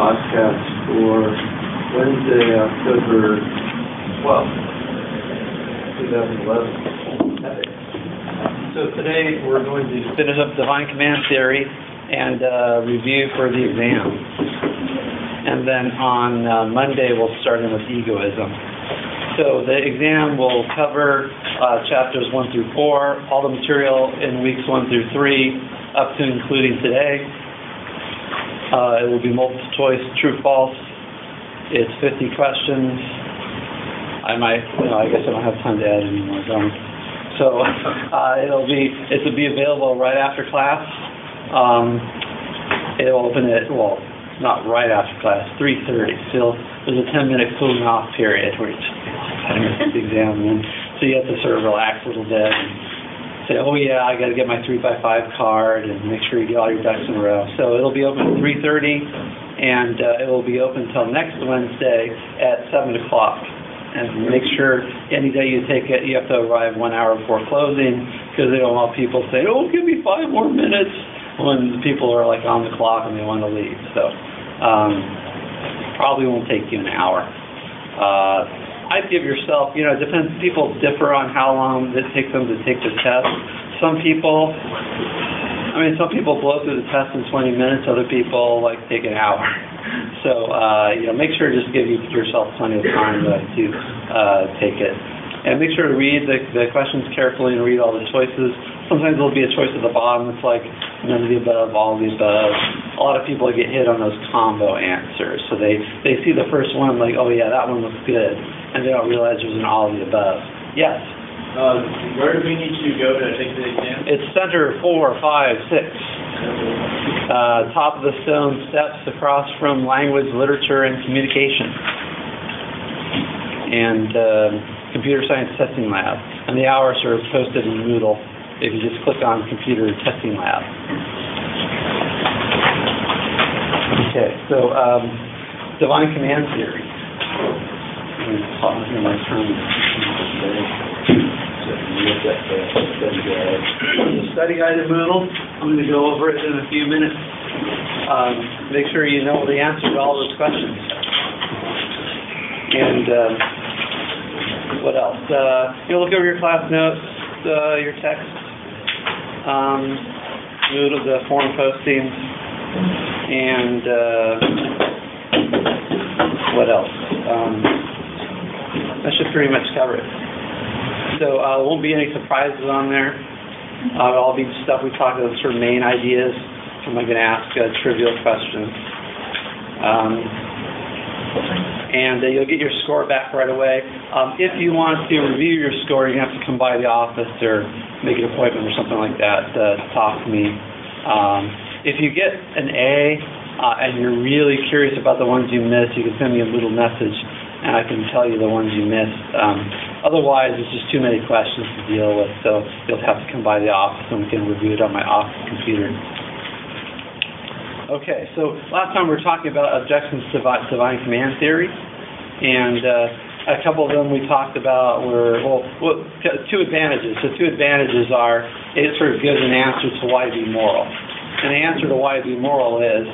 podcast for Wednesday, October 12th, 2011. So today we're going to finish up divine command theory and review for the exam. And then on Monday we'll start in with egoism. So the exam will cover chapters 1 through 4, all the material in weeks 1 through 3, up to including today. It will be multiple choice, true, false. It's 50 questions. I guess I don't have time to add any more. So it'll be available right after class. It'll open at, not right after class, 3:30. So there's a 10-minute cooling off period where it's 10 minutes to exam. So you have to sort of relax a little bit and say, oh yeah, I got to get my 3x5 card and make sure you get all your ducks in a row. So it'll be open at 3:30, and it will be open until next Wednesday at 7 o'clock. And make sure any day you take it, you have to arrive 1 hour before closing, because they don't want people to say, oh, give me 5 more minutes, when people are like on the clock and they want to leave. So probably won't take you an hour. I'd give yourself, it depends, people differ on how long it takes them to take the test. Some people blow through the test in 20 minutes, other people take an hour. So, make sure to just give yourself plenty of time to take it. And make sure to read the questions carefully and read all the choices. Sometimes there'll be a choice at the bottom that's like none of the above, all of the above. A lot of people get hit on those combo answers. So they see the first one like, oh yeah, that one looks good. And they don't realize there's an all of the above. Yes? Where do we need to go to take the exam? It's Center 4, 5, 6. Top of the stone steps across from language, literature, and communication. And computer science testing lab. And the hours are posted in Moodle if you just click on computer testing lab. Okay, so divine command theory. The study guide in Moodle. I'm going to go over it in a few minutes. Make sure you know the answer to all those questions. And what else? Look over your class notes, your text, Moodle, the forum postings, and what else? That should pretty much cover it. So there won't be any surprises on there. It'll all be stuff we talked about, sort of main ideas. I'm not going to ask trivial questions. And you'll get your score back right away. If you want to review your score, you have to come by the office or make an appointment or something like that to talk to me. If you get an A and you're really curious about the ones you missed, you can send me a little message and I can tell you the ones you missed. Otherwise, it's just too many questions to deal with, so you'll have to come by the office and we can review it on my office computer. Okay, so last time we were talking about objections to divine command theory, and a couple of them we talked about were, two advantages. So two advantages are, it sort of gives an answer to why be moral. And the answer to why be moral is,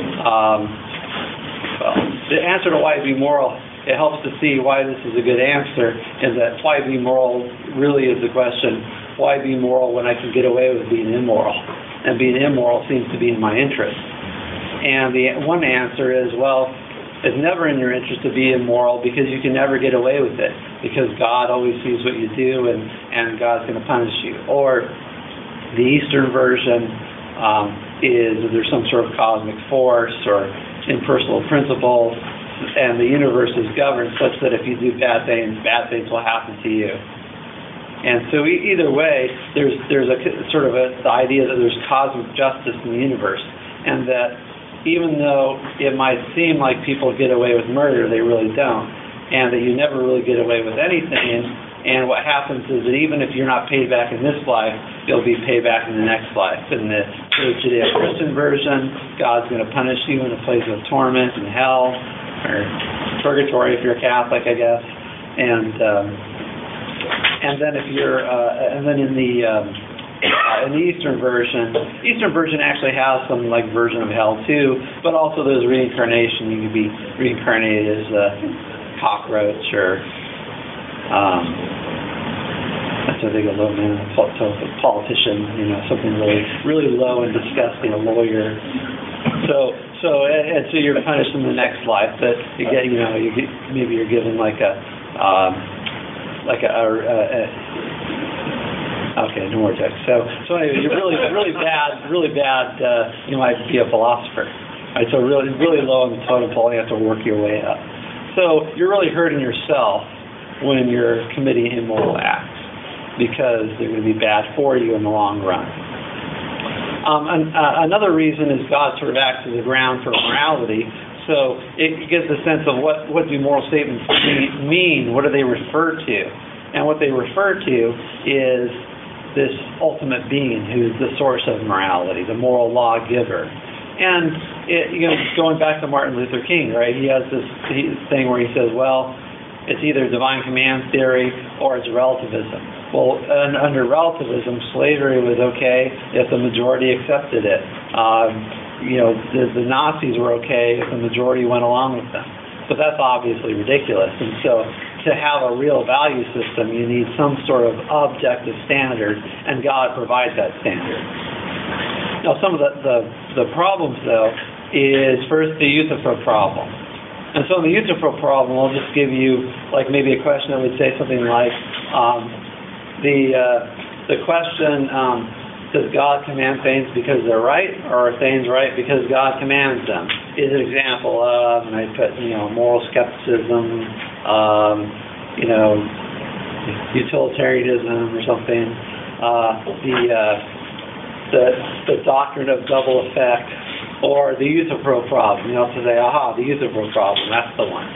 the answer to why be moral, it helps to see why this is a good answer, is that why be moral really is the question, why be moral when I can get away with being immoral? And being immoral seems to be in my interest. And the one answer is, it's never in your interest to be immoral because you can never get away with it because God always sees what you do and God's going to punish you. Or the Eastern version is there's some sort of cosmic force or impersonal principle, and the universe is governed such that if you do bad things will happen to you. And so either way, there's a sort of the idea that there's cosmic justice in the universe, and that even though it might seem like people get away with murder, they really don't, and that you never really get away with anything. And what happens is that even if you're not paid back in this life, you'll be paid back in the next life. In the Judeo-Christian version, God's going to punish you in a place of torment and hell, or purgatory if you're Catholic, I guess. And then if you're, and then in the in the Eastern version actually has some like version of hell too, but also there's reincarnation. You can be reincarnated as a cockroach or that's a big low man, a politician, something really low and disgusting, a lawyer. So you're punished in the next life, but you get, maybe you're given okay, no more text. So anyway, you're really bad. You might be a philosopher, right? So really low on the totem pole. You have to work your way up. So you're really hurting yourself when you're committing immoral acts because they're going to be bad for you in the long run. Another reason is God sort of acts as a ground for morality. So it gives a sense of what do moral statements mean? What do they refer to? And what they refer to is this ultimate being who's the source of morality, the moral lawgiver. And going back to Martin Luther King, right? He has this thing where he says, well, it's either divine command theory or it's relativism. Well, under relativism, slavery was okay if the majority accepted it. The Nazis were okay if the majority went along with them. But that's obviously ridiculous. And so to have a real value system, you need some sort of objective standard, and God provides that standard. Now, some of the problems, though, is first the Euthyphro problem. And so in the Euthyphro problem, I'll just give you maybe a question that would say something like, the question, does God command things because they're right, or are things right because God commands them? Is an example of, and I put, moral skepticism, utilitarianism or something, the doctrine of double effect, or the Euthyphro problem. To say, the Euthyphro problem, that's the one.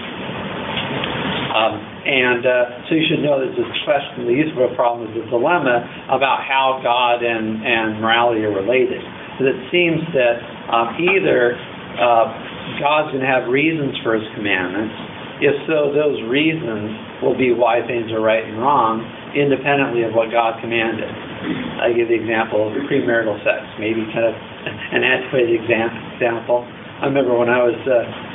So you should know that this question, the Euthyphro problem, is a dilemma about how God and morality are related. Because it seems that either God's going to have reasons for His commandments. If so, those reasons will be why things are right and wrong, independently of what God commanded. I give the example of premarital sex, maybe kind of an antiquated example. I remember when I was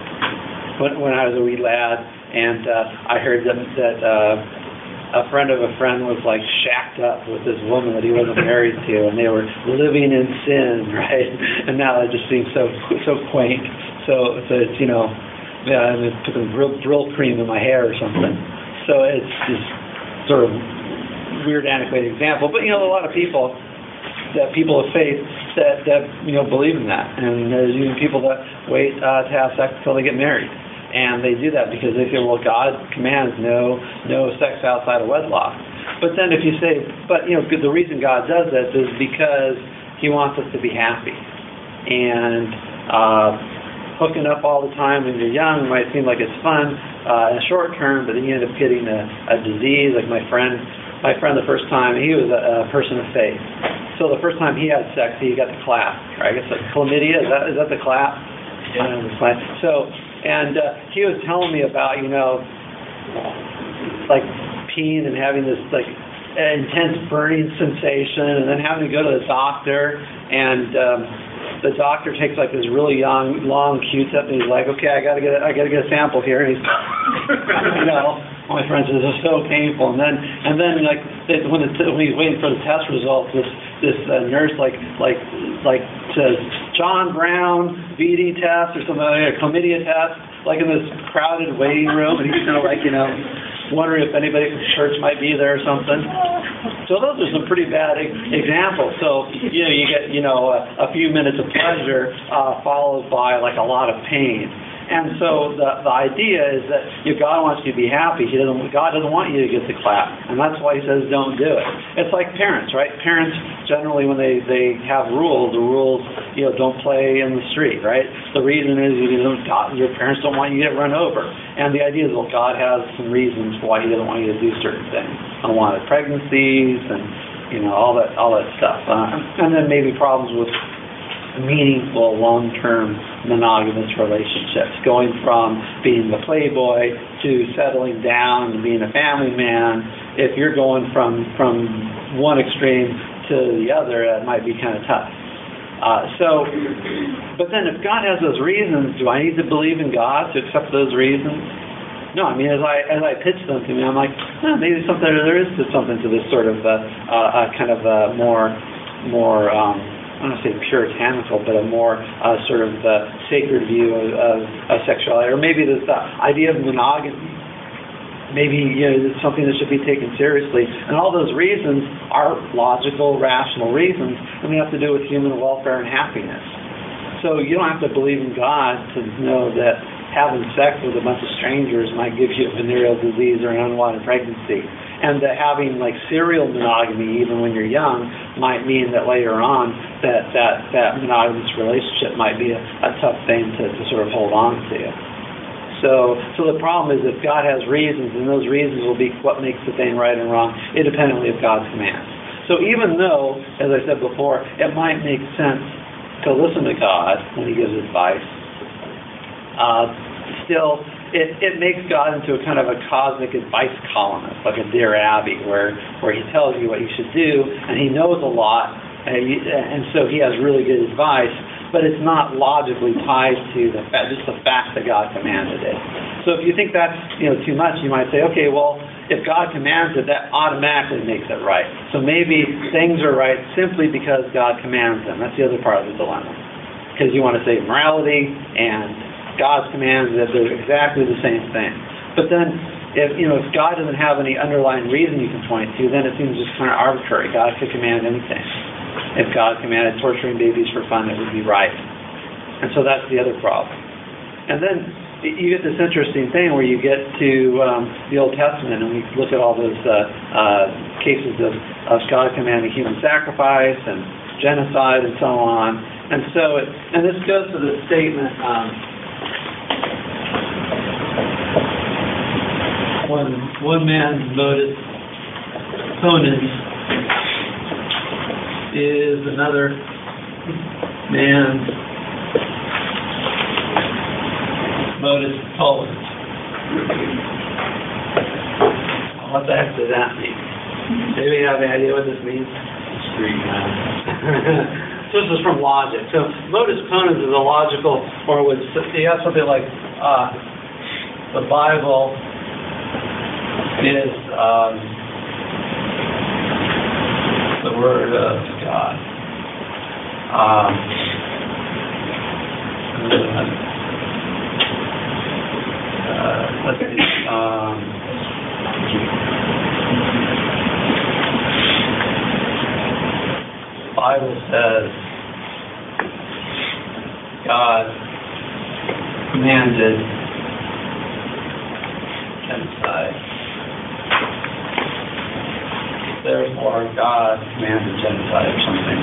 a wee lad, and I heard that a friend of a friend was shacked up with this woman that he wasn't married to, and they were living in sin, right? And now that just seems so quaint. So it's I put some drill cream in my hair or something. So it's just sort of weird, antiquated example. But a lot of people of faith that believe in that, and there's even people that wait to have sex until they get married. And they do that because they say, well, God commands no sex outside of wedlock. But then if you say, the reason God does that is because He wants us to be happy. And hooking up all the time when you're young might seem like it's fun in the short term, but then you end up getting a disease. Like my friend the first time, he was a person of faith. So the first time he had sex, he got the clap. I guess that's chlamydia. Is that the clap? Yeah. And he was telling me about, peeing and having this intense burning sensation, and then having to go to the doctor, and the doctor takes this really long Q-tip, and he's like, okay, I gotta get a sample here, and he's, my friend says, it's so painful, and then when he's waiting for the test results, this nurse says, John Brown VD test or something like a chlamydia test, in this crowded waiting room, and he's kind of wondering if anybody from church might be there or something. So those are some pretty bad examples. So you get a few minutes of pleasure followed by a lot of pain. And so the idea is that God wants you to be happy. God doesn't want you to get the clap, and that's why He says don't do it. It's like parents, right? Parents generally, when they have rules, the rules don't play in the street, right? The reason is your parents don't want you to get run over, and the idea is God has some reasons why He doesn't want you to do certain things, unwanted pregnancies, and all that stuff, and then maybe problems with meaningful long-term monogamous relationships, going from being the playboy to settling down and being a family man. If you're going from one extreme to the other, it might be kind of tough. But then if God has those reasons, do I need to believe in God to accept those reasons? No, I mean, as I pitch them to me, I'm like, maybe there is something to this sort of kind of more I don't want to say puritanical, but a more sort of sacred view of sexuality, or maybe this idea of monogamy. Maybe it's something that should be taken seriously, and all those reasons are logical, rational reasons, and they have to do with human welfare and happiness. So you don't have to believe in God to know that having sex with a bunch of strangers might give you a venereal disease or an unwanted pregnancy, and that having like serial monogamy even when you're young might mean that later on that monogamous relationship might be a tough thing to sort of hold on to. So the problem is if God has reasons, and those reasons will be what makes the thing right and wrong, independently of God's commands. So even though, as I said before, it might make sense to listen to God when He gives advice, still it makes God into a kind of a cosmic advice columnist, like a Dear Abby, where He tells you what you should do, and He knows a lot, and so He has really good advice, but it's not logically tied to just the fact that God commanded it. So if you think that's too much, you might say, okay, well, if God commands it, that automatically makes it right. So maybe things are right simply because God commands them. That's the other part of the dilemma. Because you want to say morality and God's commands, that they're exactly the same thing. But then if God doesn't have any underlying reason you can point to, then it seems just kind of arbitrary. God could command anything. If God commanded torturing babies for fun, it would be right. And so that's the other problem. And then you get this interesting thing where you get to the Old Testament, and we look at all those cases of God commanding human sacrifice and genocide and so on. And so, and this goes to the statement, when one man's modus ponens is another man's modus tollens. What the heck does that mean? Anybody have any idea what this means? Street math. This is from logic. So modus ponens is a logical, or would you have something like the Bible is the Word of God. Let's see. The Bible says God commanded genocide. Therefore, God commanded genocide or something.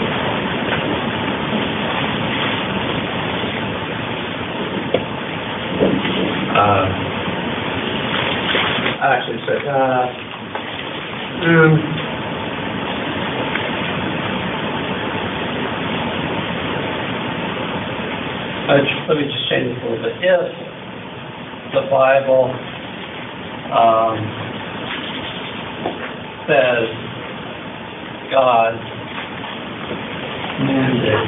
Actually, so, let me just change this a little bit. If the Bible says God commanded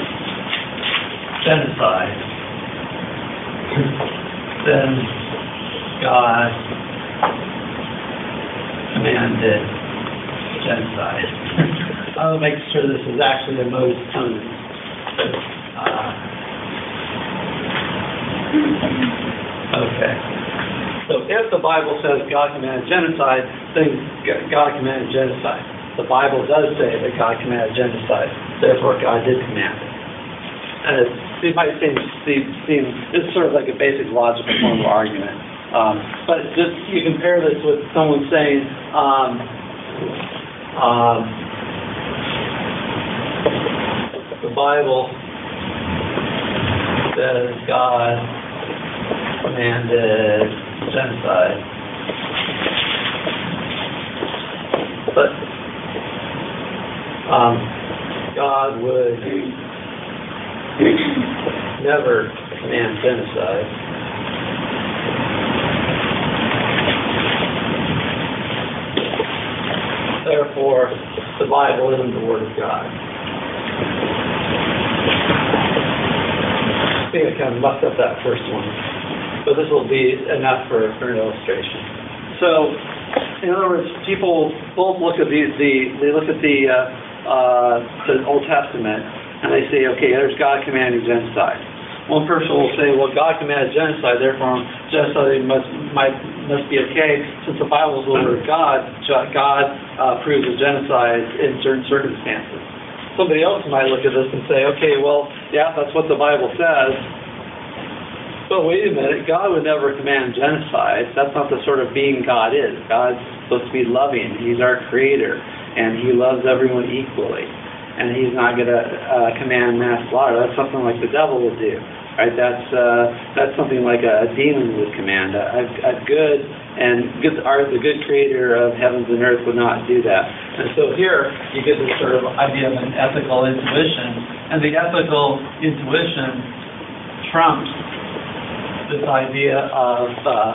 genocide, then God commanded genocide. I'll make sure this is actually a modus ponens. Okay. So if the Bible says God commanded genocide, then God commanded genocide. The Bible does say that God commanded genocide. Therefore, God did command it. And it might seem it's sort of like a basic logical form of argument. But just you compare this with someone saying, the Bible says God commanded genocide, but God would never command genocide. Therefore, therefore the Bible isn't the Word of God. I think I kind of mucked up that first one, but this will be enough for an illustration. So, in other words, people both look at they look at the Old Testament and they say, okay, there's God commanding genocide. One person will say, well, God commanded genocide, therefore genocide must be okay. Since the Bible is the Word of God, God approves of genocide in certain circumstances. Somebody else might look at this and say, okay, well, yeah, that's what the Bible says. But wait a minute, God would never command genocide. That's not the sort of being God is. God's supposed to be loving. He's our creator, and He loves everyone equally. And He's not going to command mass slaughter. That's something like the devil would do. Right? That's something like a demon would command. The good creator of heavens and earth would not do that. And so here you get this sort of idea of an ethical intuition, and the ethical intuition trumps this idea of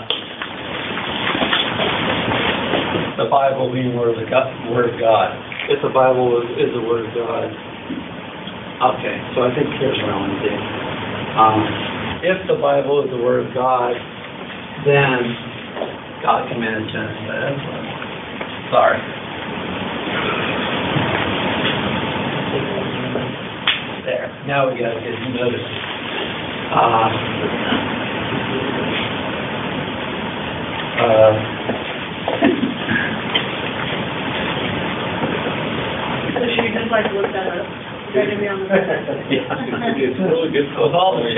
the Bible being Word of God. If the Bible is the Word of God. Okay, so I think here's what I want to do. If the Bible is the Word of God, then God commanded genocide. Sorry. There. Now we got to get notice. So should we just look that up? They're going to be on the It's really good. With all the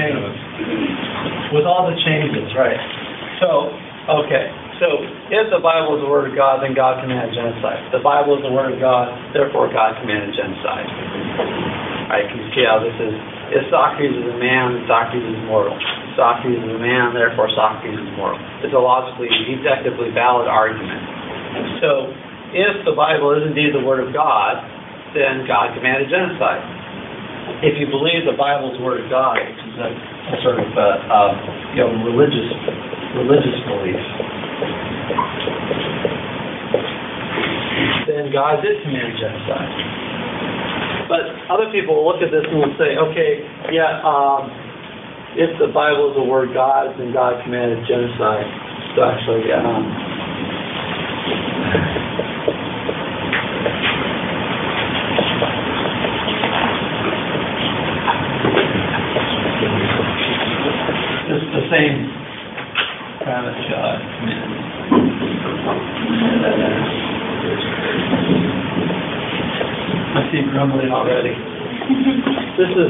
changes, right. So, okay. So, if the Bible is the Word of God, then God commanded genocide. The Bible is the Word of God, therefore God commanded genocide. Right? Can you see how this is? If Socrates is a man, Socrates is mortal. If Socrates is a man, therefore Socrates is mortal. It's a logically, deductively valid argument. So, if the Bible is indeed the Word of God, then God commanded genocide. If you believe the Bible is the Word of God, which is a sort of religious belief, then God did command genocide. But other people will look at this and will say, okay, if the Bible is the Word of God, then God commanded genocide. So actually, it's the same premise God commanded. I see grumbling already. This is...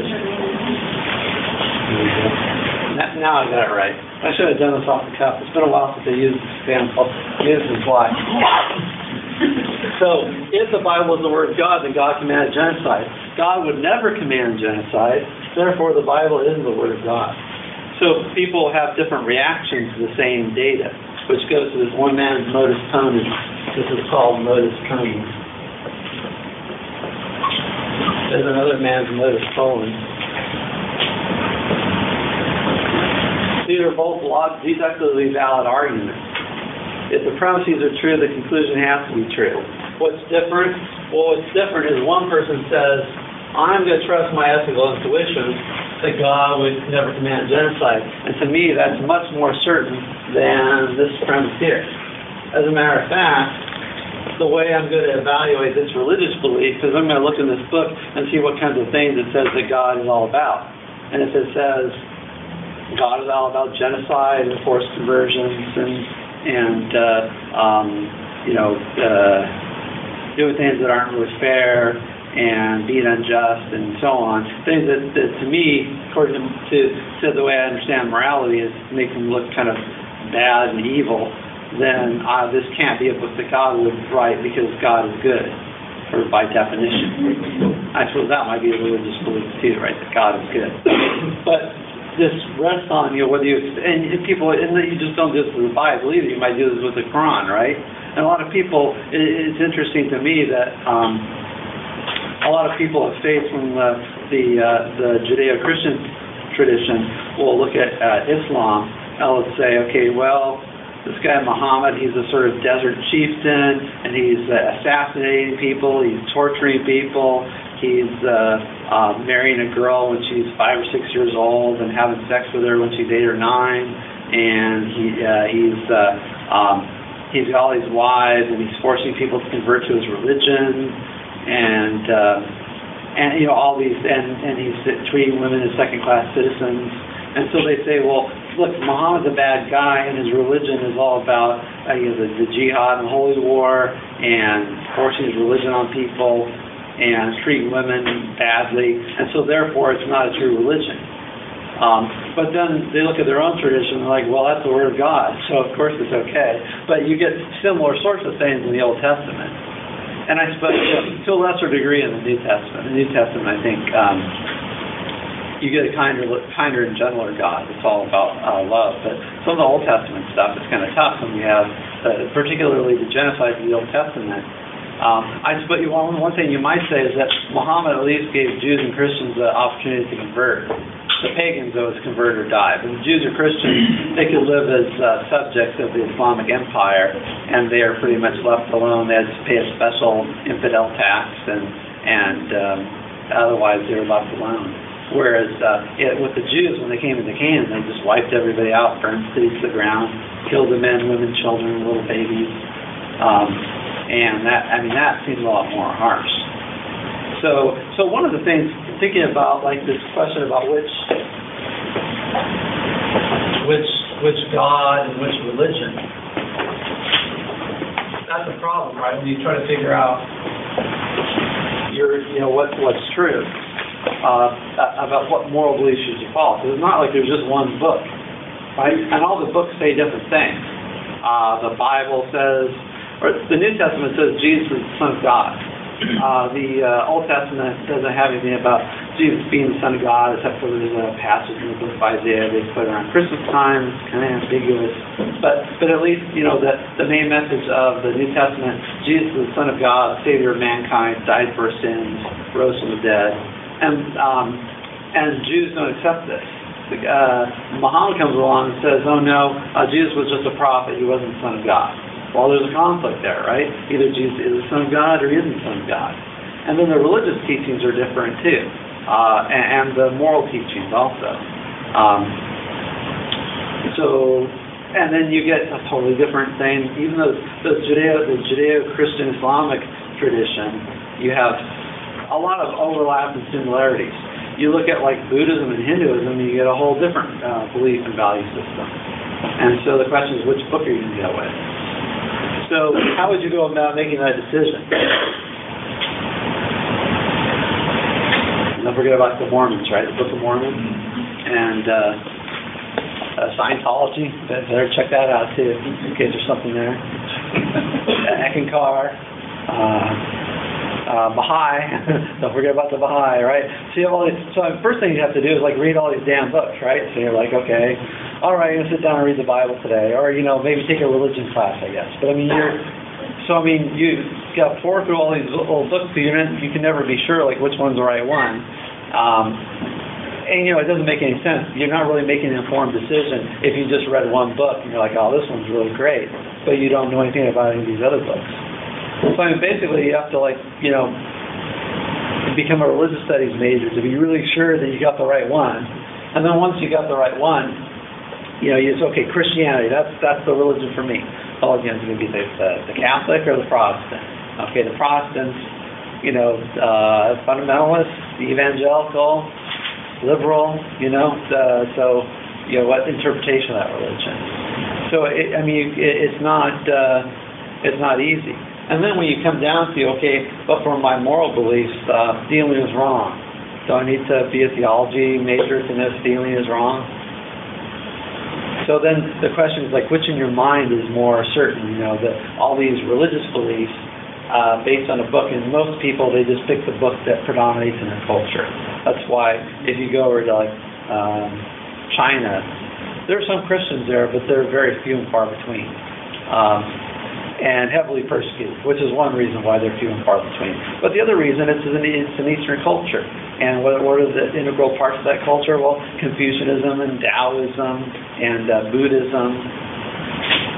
Now I got it right. I should have done this off the cuff. It's been a while since I used this example. This is why. So, if the Bible is the Word of God, then God commanded genocide. God would never command genocide. Therefore, the Bible is the Word of God. So, people have different reactions to the same data, which goes to this one man's modus ponens. This is called modus ponens. There's another man's modus ponens. These are both deductively valid arguments. If the premises are true, the conclusion has to be true. What's different? Well, what's different is one person says, I'm going to trust my ethical intuition that God would never command genocide. And to me, that's much more certain than this premise here. As a matter of fact, the way I'm going to evaluate this religious belief is I'm going to look in this book and see what kinds of things it says that God is all about. And if it says God is all about genocide and forced conversions and doing things that aren't really fair and being unjust and so on, things that to me, according to the way I understand morality, is make them look kind of bad and evil, then this can't be a book that God would write because God is good, or by definition. I suppose that might be a religious belief too, right, that God is good. But this rests on whether you, and people, and you just don't do this with the Bible either. You might do this with the Quran, right? And a lot of people, it's interesting to me that a lot of people of faith from the Judeo-Christian tradition will look at Islam and will say, okay, well, this guy Muhammad, he's a sort of desert chieftain, and he's assassinating people, he's torturing people, he's marrying a girl when she's 5 or 6 years old and having sex with her when she's 8 or 9, and he's got all these wives, and he's forcing people to convert to his religion, and you know, all these, and he's treating women as second-class citizens. And so they say, well, look, Muhammad's a bad guy, and his religion is all about the jihad and holy war, and forcing his religion on people, and treating women badly, and so therefore it's not a true religion. But then they look at their own tradition and they're like, well, that's the Word of God, so of course it's okay. But you get similar sorts of things in the Old Testament. And I suppose to a lesser degree in the New Testament. In the New Testament, I think you get a kinder and gentler God. It's all about love. But some of the Old Testament stuff is kind of tough when you have, particularly the genocide of the Old Testament. I suppose one thing you might say is that Muhammad at least gave Jews and Christians the opportunity to convert. The pagans, though, is convert or die. But the Jews or Christians, they could live as subjects of the Islamic Empire, and they are pretty much left alone. They had to pay a special infidel tax, and otherwise they were left alone. Whereas with the Jews, when they came into Canaan, they just wiped everybody out, burned cities to the ground, killed the men, women, children, little babies. And that seems a lot more harsh. So one of the things, thinking about like this question about which God and which religion, that's a problem, right? When you try to figure out what's true about what moral beliefs should you follow. Because it's not like there's just one book, right? And all the books say different things. The Bible says, or the New Testament says Jesus is the Son of God. The Old Testament doesn't have anything about Jesus being the Son of God, except for there's a passage in the book of Isaiah they put around Christmas time. It's kind of ambiguous. But at least, the main message of the New Testament, Jesus is the Son of God, Savior of mankind, died for our sins, rose from the dead. And Jews don't accept this. Muhammad comes along and says, oh no, Jesus was just a prophet, he wasn't the Son of God. Well, there's a conflict there, right? Either Jesus is the Son of God or he isn't the Son of God. And then the religious teachings are different too, and the moral teachings also. And then you get a totally different thing. Even though the Judeo-Christian Islamic tradition, you have a lot of overlap and similarities. You look at like Buddhism and Hinduism, you get a whole different belief and value system. And so the question is, which book are you going to go with? So how would you go about making that decision? Don't forget about the Mormons, right? The Book of Mormon and Scientology. Better check that out too, in case there's something there. Eckankar, Baha'i. Don't forget about the Baha'i, right? So you have all these. So the first thing you have to do is like read all these damn books, right? So you're like, okay, all right, you're gonna sit down and read the Bible today, or maybe take a religion class, I guess. But you got to pour through all these old books, so you can never be sure like which one's the right one. And it doesn't make any sense. You're not really making an informed decision if you just read one book and you're like, oh, this one's really great, but you don't know anything about any of these other books. So basically, you have to become a religious studies major to be really sure that you got the right one. And then once you got the right one, it's okay. Christianity, that's the religion for me. Oh, it's going to be the Catholic or the Protestant. Okay, the Protestants, fundamentalists, the evangelical, liberal. What interpretation of that religion? So it's not easy. And then when you come down to, okay, but for my moral beliefs, stealing is wrong. Do I need to be a theology major to know stealing is wrong? So then the question is which in your mind is more certain? That all these religious beliefs based on a book, and most people, they just pick the book that predominates in their culture. That's why if you go over to China, there are some Christians there, but they're very few and far between. And heavily persecuted, which is one reason why they're few and far between. But the other reason it's an Eastern culture. And what are the integral parts of that culture? Well, Confucianism and Taoism and Buddhism.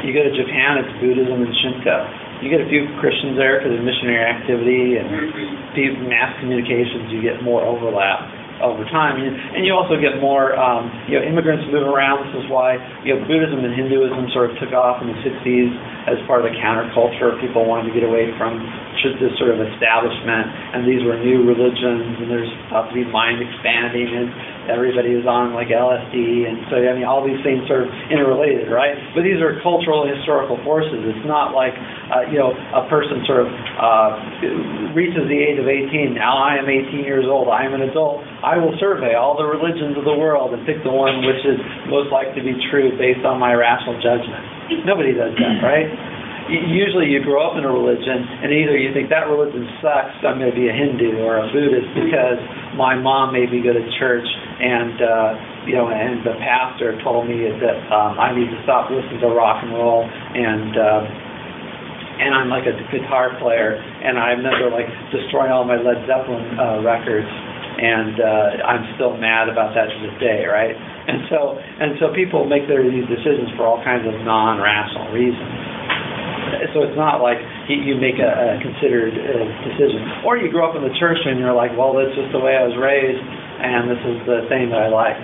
You go to Japan, it's Buddhism and Shinto. You get a few Christians there because of missionary activity and mass communications. You get more overlap over time, and you also get more immigrants move around. This is why Buddhism and Hinduism sort of took off in the 60s as part of the counterculture. People wanted to get away from this sort of establishment, and these were new religions, and there's thought to be mind expanding, and everybody is on like LSD, and so all these things sort of interrelated, right? But these are cultural and historical forces. It's not like a person sort of reaches the age of 18. Now I am 18 years old. I am an adult. I will survey all the religions of the world and pick the one which is most likely to be true based on my rational judgment. Nobody does that, right? Usually you grow up in a religion, and either you think that religion sucks, so I'm going to be a Hindu or a Buddhist because my mom made me go to church, and and the pastor told me that I need to stop listening to rock and roll, and I'm like a guitar player, and I remember like destroying all my Led Zeppelin records, and I'm still mad about that to this day, right? And so people make these decisions for all kinds of non-rational reasons. So it's not like you make a considered decision. Or you grow up in the church and you're like, well, that's just the way I was raised, and this is the thing that I like.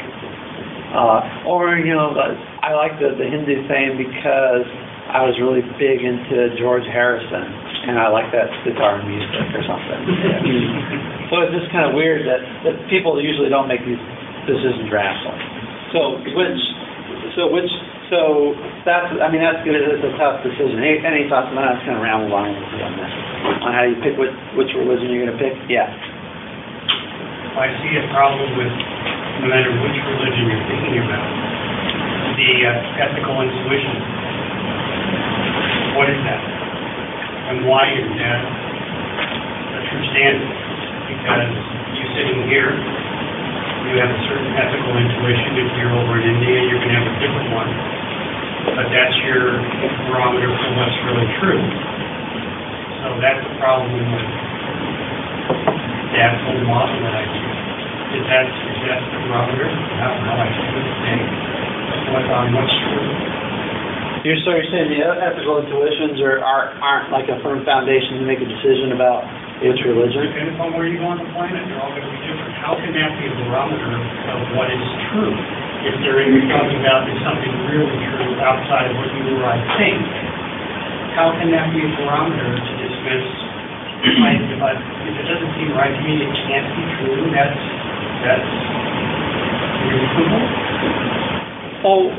I like the Hindu thing because I was really big into George Harrison, and I like that guitar music or something. So it's just kind of weird that people usually don't make these decisions rationally. So that's good. It's a tough decision. Any thoughts on that? It's kind of ramble on on how you pick which religion you're going to pick? Yeah. I see a problem with no matter which religion you're thinking about, the ethical intuition. What is that? And why is that a true standard? Because you sitting here, you have a certain ethical intuition. If you're over in India, you're going to have a different one. But that's your barometer for what's really true. So that's the problem with that whole model that I use. Is that the barometer? How I feel today? What's true? You're saying the ethical intuitions aren't like a firm foundation to make a decision about its religion? Depending upon where you go on the planet, they're all going to be different. How can that be a barometer of what is true? If you're talking about something really true outside of what you or I think, how can that be a barometer to dismiss? If it doesn't seem right to me, it can't be true. That's reasonable. Oh,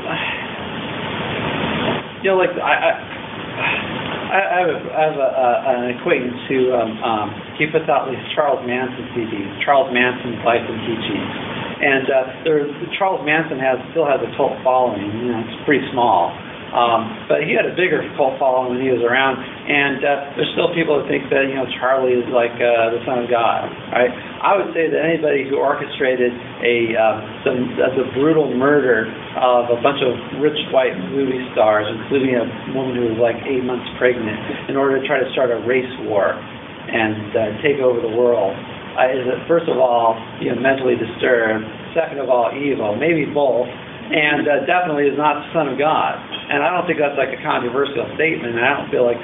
I have an acquaintance who he puts out these Charles Manson CDs, Charles Manson's Life and Teachings. And Charles Manson still has a cult following. It's pretty small. But he had a bigger cult following when he was around. And there's still people that think that Charlie is like the son of God. Right? I would say that anybody who orchestrated the brutal murder of a bunch of rich white movie stars, including a woman who was like 8 months pregnant, in order to try to start a race war and take over the world, is first of all mentally disturbed, second of all evil, maybe both, and definitely is not the son of God. And I don't think that's like a controversial statement. And I don't feel like,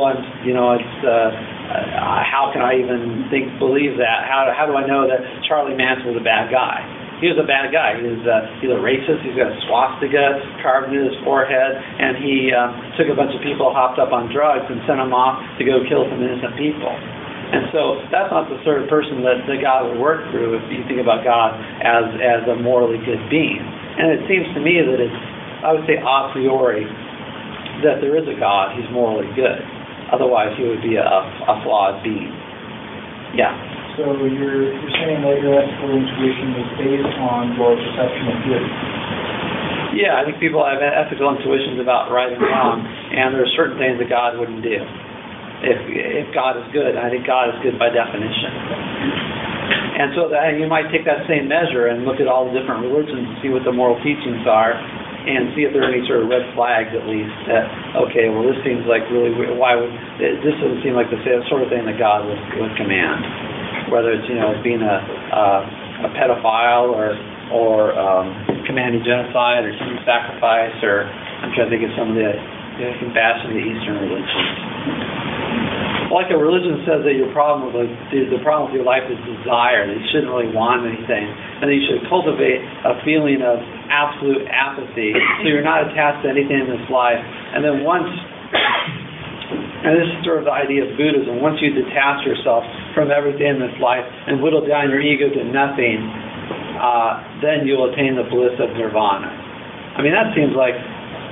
how can I even believe that? How do I know that Charlie Manson was a bad guy? He was a bad guy. He's a racist. He's got a swastika carved into his forehead, and he took a bunch of people hopped up on drugs and sent them off to go kill some innocent people. And so that's not the sort of person that God would work through if you think about God as a morally good being. And it seems to me that I would say a priori, that there is a God who's morally good. Otherwise, he would be a flawed being. Yeah. So you're saying that your ethical intuition is based on your perception of good? Yeah, I think people have ethical intuitions about right and wrong, and there are certain things that God wouldn't do. If God is good, I think God is good by definition. And so you might take that same measure and look at all the different religions and see what the moral teachings are, and see if there are any sort of red flags at least that, okay, well, this seems like really weird. This doesn't seem like the sort of thing that God would command, whether it's being a pedophile or commanding genocide or human sacrifice, or I'm trying to think of some of the bash into Eastern religions. Like a religion says that the problem with your life is desire, that you shouldn't really want anything, and that you should cultivate a feeling of absolute apathy, so you're not attached to anything in this life. And then and this is sort of the idea of Buddhism, once you detach yourself from everything in this life and whittle down your ego to nothing, then you'll attain the bliss of nirvana. I mean, that seems like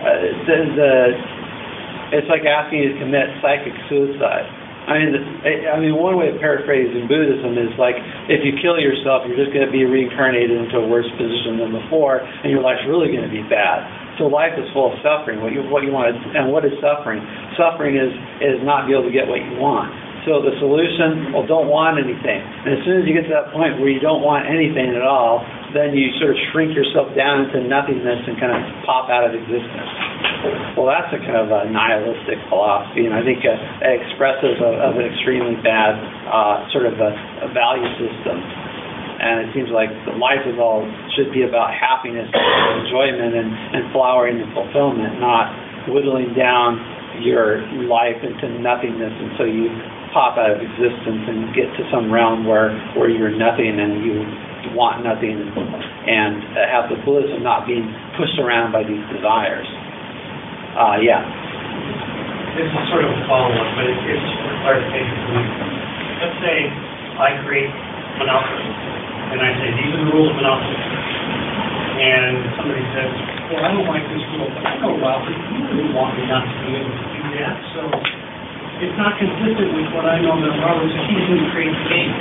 it's like asking you to commit psychic suicide. I mean, one way of paraphrasing Buddhism is like, if you kill yourself, you're just going to be reincarnated into a worse position than before, and your life's really going to be bad. So life is full of suffering. What you want, and what is suffering? Suffering is not be able to get what you want. So the solution, well, don't want anything. And as soon as you get to that point where you don't want anything at all, then you sort of shrink yourself down into nothingness and kind of pop out of existence. Well, that's a kind of a nihilistic philosophy, and I think expressive of an extremely bad sort of a value system. And it seems like life should be about happiness and enjoyment and flowering and fulfillment, not whittling down your life into nothingness until you pop out of existence and get to some realm where you're nothing and you want nothing and have the bliss of not being pushed around by these desires. Yeah. This is sort of a follow-up, but it's for clarification for me. Let's say I create monopoly, and I say, these are the rules of monopoly. And somebody says, well, I don't like this rule, but I know, Robert, you really want me not to be able to do that, so it's not consistent with what I know that Robert's accusing me to create the game.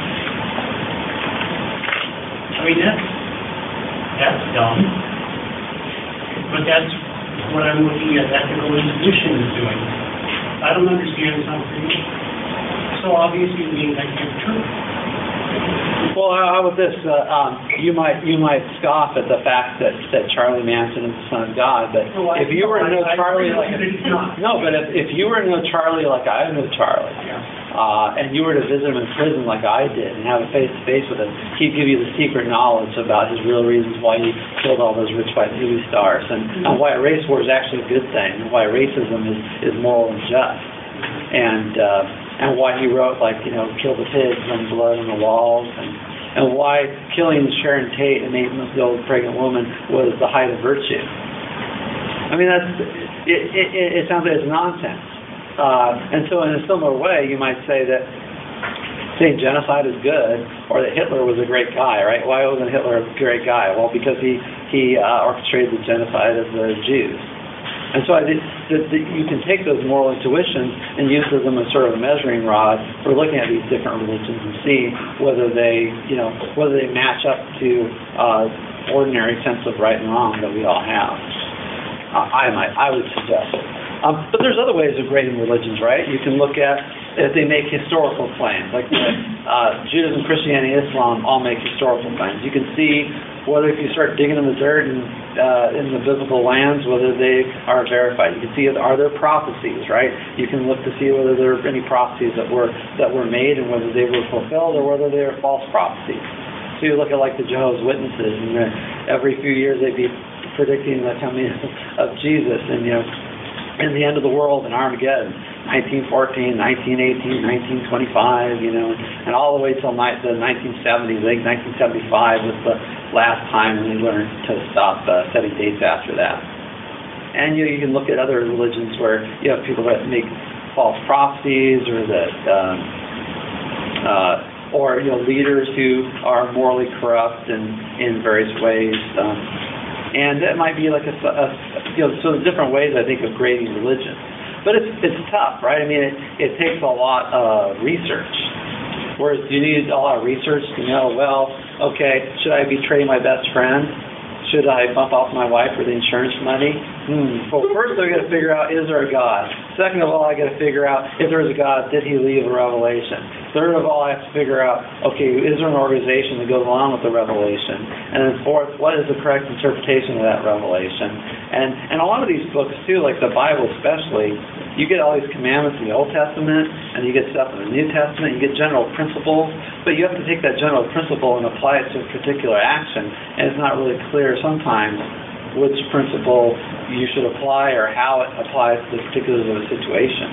I mean, that's dumb. But that's what I'm looking at ethical intuition is doing. I don't understand something, so obviously it means I can't be true. Well, how about this? You might scoff at the fact that Charlie Manson is the son of God, but if you were to know Charlie like if you were to know Charlie like I know Charlie, and you were to visit him in prison like I did and have a face-to-face with him, he'd give you the secret knowledge about his real reasons why he killed all those rich white movie stars and why a race war is actually a good thing, and why racism is moral and just, and why he wrote, like, kill the pigs and blood on the walls, and why killing Sharon Tate and the old pregnant woman was the height of virtue. I mean, it sounds like it's nonsense. And so in a similar way, you might say that saying genocide is good, or that Hitler was a great guy, right? Why wasn't Hitler a great guy? Well, because he orchestrated the genocide of the Jews. And so I think that you can take those moral intuitions and use them as sort of a measuring rod for looking at these different religions and see whether they match up to ordinary sense of right and wrong that we all have. I would suggest. But there's other ways of grading religions, right? You can look at if they make historical claims, like Judaism, Christianity, Islam all make historical claims. You can see whether if you start digging in the dirt and in the biblical lands, whether they are verified. You can see, are there prophecies, right? You can look to see whether there are any prophecies that were made and whether they were fulfilled or whether they are false prophecies. So you look at like the Jehovah's Witnesses, and every few years they'd be predicting the coming of Jesus, and in the end of the world in Armageddon, 1914, 1918, 1925, and all the way till the 1970s. I think 1975 was the last time we learned to stop setting dates after that. And you can look at other religions where you have people that make false prophecies, or that, leaders who are morally corrupt in various ways. And that might be like so different ways, I think, of grading religion. But it's tough, right? I mean, it takes a lot of research. Whereas you need a lot of research to know, well, okay, should I betray my best friend? Should I bump off my wife for the insurance money? Well, first I got to figure out, is there a God? Second of all, I got to figure out, if there is a God, did he leave a revelation? Third of all, I have to figure out, okay, is there an organization that goes along with the revelation? And then fourth, what is the correct interpretation of that revelation? And a lot of these books too, like the Bible especially, you get all these commandments in the Old Testament, and you get stuff in the New Testament, you get general principles, but you have to take that general principle and apply it to a particular action, and it's not really clear sometimes which principle you should apply or how it applies to the particulars of a situation.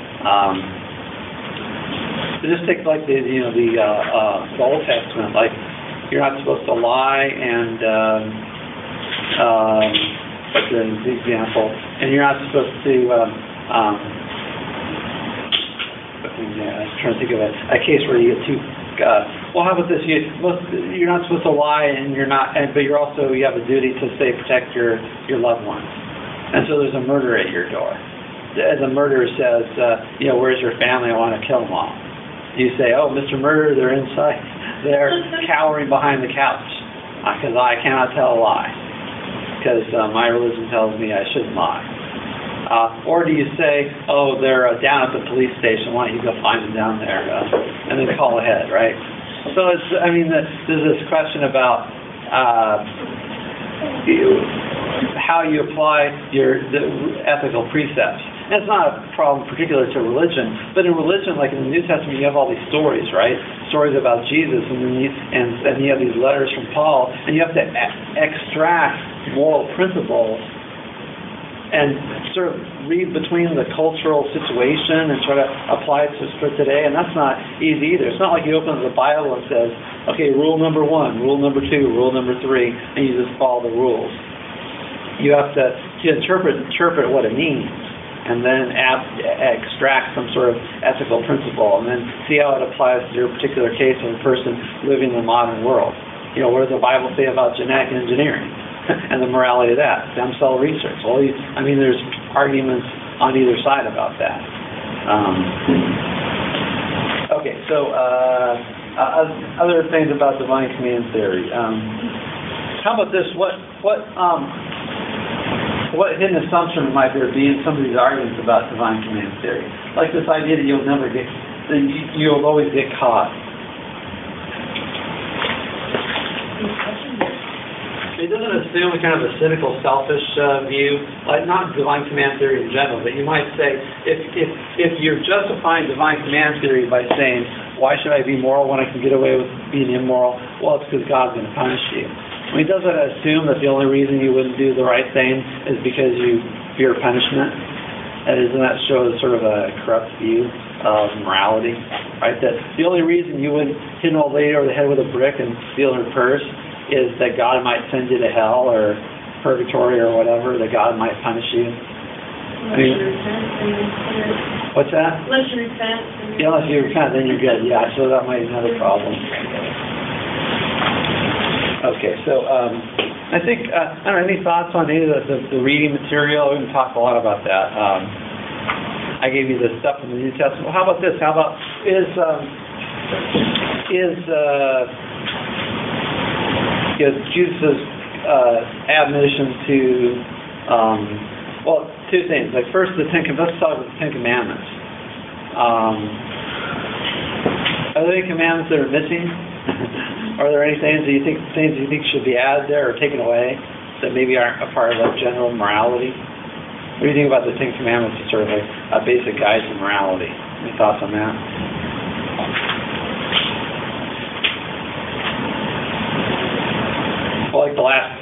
So just take like the Old Testament, like you're not supposed to lie, and what's the example? And you're not supposed to. I was trying to think of a case where you get two. Well, how about this? You're not supposed to lie, and but you have a duty to protect your loved ones. And so there's a murderer at your door. The murderer says, where's your family? I want to kill them all. You say, oh, Mr. Murderer, they're inside. They're cowering behind the couch because I cannot tell a lie because my religion tells me I shouldn't lie. Or do you say, oh, they're down at the police station. Why don't you go find them down there and then call ahead, right? So there's this question about how you apply the ethical precepts. And it's not a problem particular to religion, but in religion, like in the New Testament, you have all these stories, right? Stories about Jesus, and then you have these letters from Paul, and you have to extract moral principles and sort of read between the cultural situation and try to apply it for today, and that's not easy either. It's not like you open the Bible and says, okay, rule number 1, rule number 2, rule number 3, and you just follow the rules. You have to interpret what it means, and then extract some sort of ethical principle, and then see how it applies to your particular case of a person living in the modern world. What does the Bible say about genetic engineering and the morality of that? Stem cell research. Well, there's arguments on either side about that. Okay, so other things about divine command theory. How about this? What hidden assumption might there be in some of these arguments about divine command theory? Like this idea that you'll always get caught. It doesn't assume a kind of a cynical, selfish view, like not divine command theory in general, but you might say, if you're justifying divine command theory by saying, why should I be moral when I can get away with being immoral? Well, it's because God's going to punish you. Doesn't it assume that the only reason you wouldn't do the right thing is because you fear punishment? And doesn't that show sort of a corrupt view of morality? Right? That the only reason you wouldn't hit an old lady over the head with a brick and steal her purse is that God might send you to hell or purgatory or whatever, that God might punish you. What's that? Unless you repent. Yeah, unless you repent, then you're good. Yeah, so that might be another problem. Okay, so I think, any thoughts on any of the reading material? We can talk a lot about that. I gave you the stuff from the New Testament. Well, how about this? How about, is Jesus' admonition to, two things. Like first, let's talk about the Ten Commandments. Are there any commandments that are missing? Are there any things you think should be added there or taken away that maybe aren't a part of like general morality? What do you think about the Ten Commandments as sort of a basic guide to morality? Any thoughts on that? Well, like the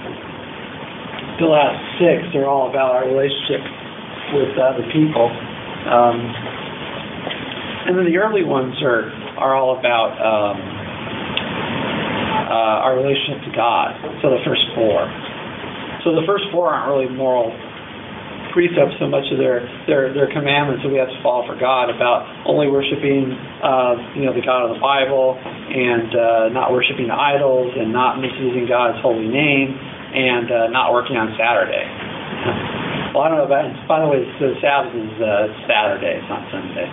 last 6 are all about our relationship with other people, and then the early ones are all about our relationship to God. So the first 4. So the first 4 aren't really moral precepts so much of their commandments that we have to follow for God, about only worshiping the God of the Bible, and not worshiping idols, and not misusing God's holy name, and not working on Saturday. Well, I don't know about it. By the way, the Sabbath is Saturday, it's not Sunday.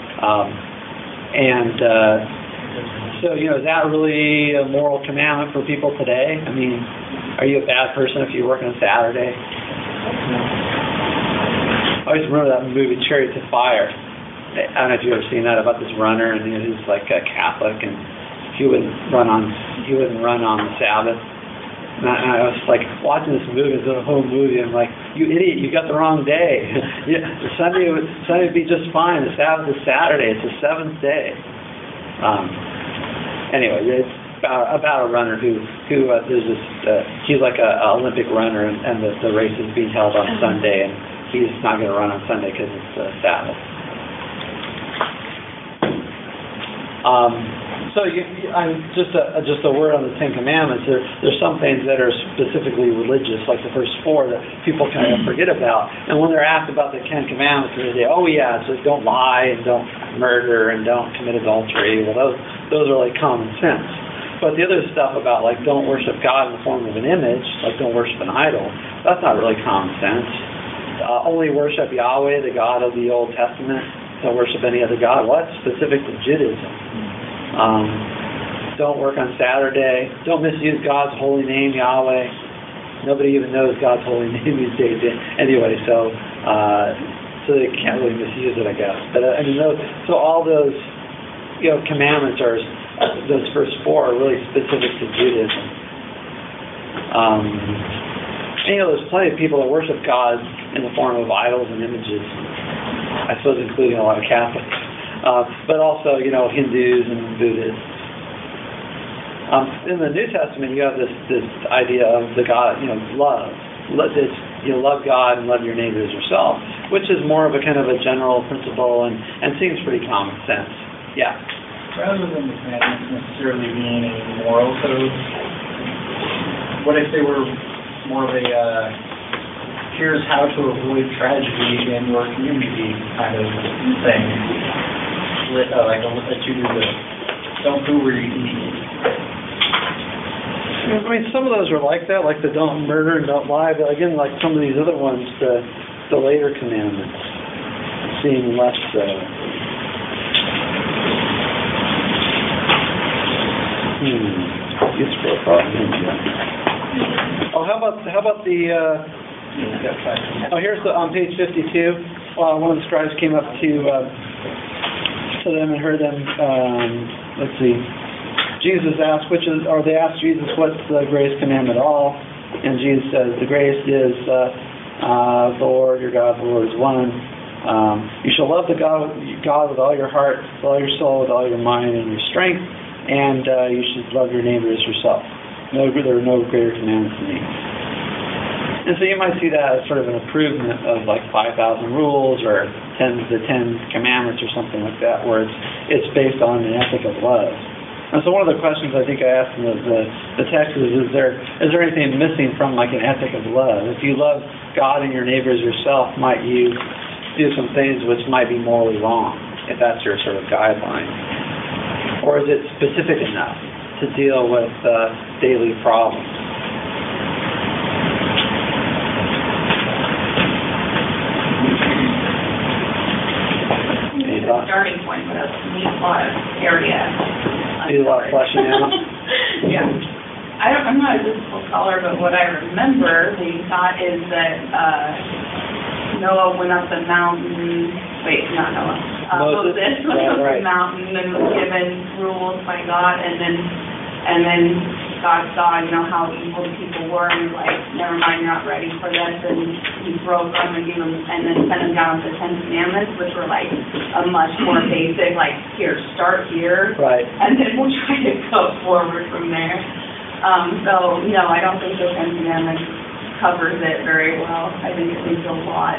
So, is that really a moral commandment for people today? Are you a bad person if you work on Saturday? I always remember that movie Chariots of Fire. I don't know if you've ever seen that, about this runner, and he's like a Catholic, and he wouldn't run on the Sabbath. And I was like watching this movie, the whole movie. I'm like, you idiot! You got the wrong day. Sunday would be just fine. The Sabbath is Saturday. It's the 7th day. Anyway, about a runner who there's this, he's like a Olympic runner, and the race is being held on Sunday, and he's not going to run on Sunday because it's Sabbath. So just a word on the Ten Commandments. There's some things that are specifically religious, like the first four, that people kind of forget about. And when they're asked about the Ten Commandments, they say, "Oh yeah, so don't lie and don't murder and don't commit adultery." Well, those are like common sense. But the other stuff about like don't worship God in the form of an image, like don't worship an idol, that's not really common sense. Only worship Yahweh, the God of the Old Testament. Don't worship any other God. Well, that's specific to Judaism. Don't work on Saturday. Don't misuse God's holy name, Yahweh. Nobody even knows God's holy name these days anyway, so they can't really misuse it, I guess. But so all those commandments are, those first four are really specific to Judaism. There's plenty of people that worship God in the form of idols and images. I suppose including a lot of Catholics. But also, Hindus and Buddhists. In the New Testament, you have this idea of the God, love. Love God and love your neighbor as yourself, which is more of a kind of a general principle and seems pretty common sense. Yeah. Rather than the commandments necessarily being a moral code, what if they were more of a here's how to avoid tragedy in your community kind of thing? Like a to-do list. Don't go where you eat. I mean, some of those are like that, like the don't murder and don't lie. But again, like some of these other ones, the later commandments seem less so. Useful thought. Oh, how about the? Here's on page 52. One of the scribes came up to them and heard them. Let's see. Jesus asked, they asked Jesus, what's the greatest commandment of all? And Jesus says, the greatest is the Lord, your God, the Lord is one. You shall love the God with all your heart, with all your soul, with all your mind and your strength, and you should love your neighbor as yourself. There are no greater commandments than these. And so you might see that as sort of an improvement of like 5,000 rules or the 10 commandments or something like that, where it's based on an ethic of love. And so one of the questions I think I asked in the text is there anything missing from like an ethic of love? If you love God and your neighbor as yourself, might you do some things which might be morally wrong, if that's your sort of guideline? Or is it specific enough to deal with daily problems? It's a starting point, but it needs a lot of area. Need a lot of fleshing out. Yeah. I'm not a biblical scholar, but what I remember the thought is that Noah went up the mountain. Wait, not Noah. Moses went up the mountain and was given rules by God, and then God saw, how evil the people were, and was like, never mind, you're not ready for this, and he broke them and gave them, and then sent them down to the 10 Commandments, which were like a much more basic, like, here, start here, right, and then we'll try to go forward from there. So, no, I don't think the 10 Commandments covers it very well. I think it leaves a lot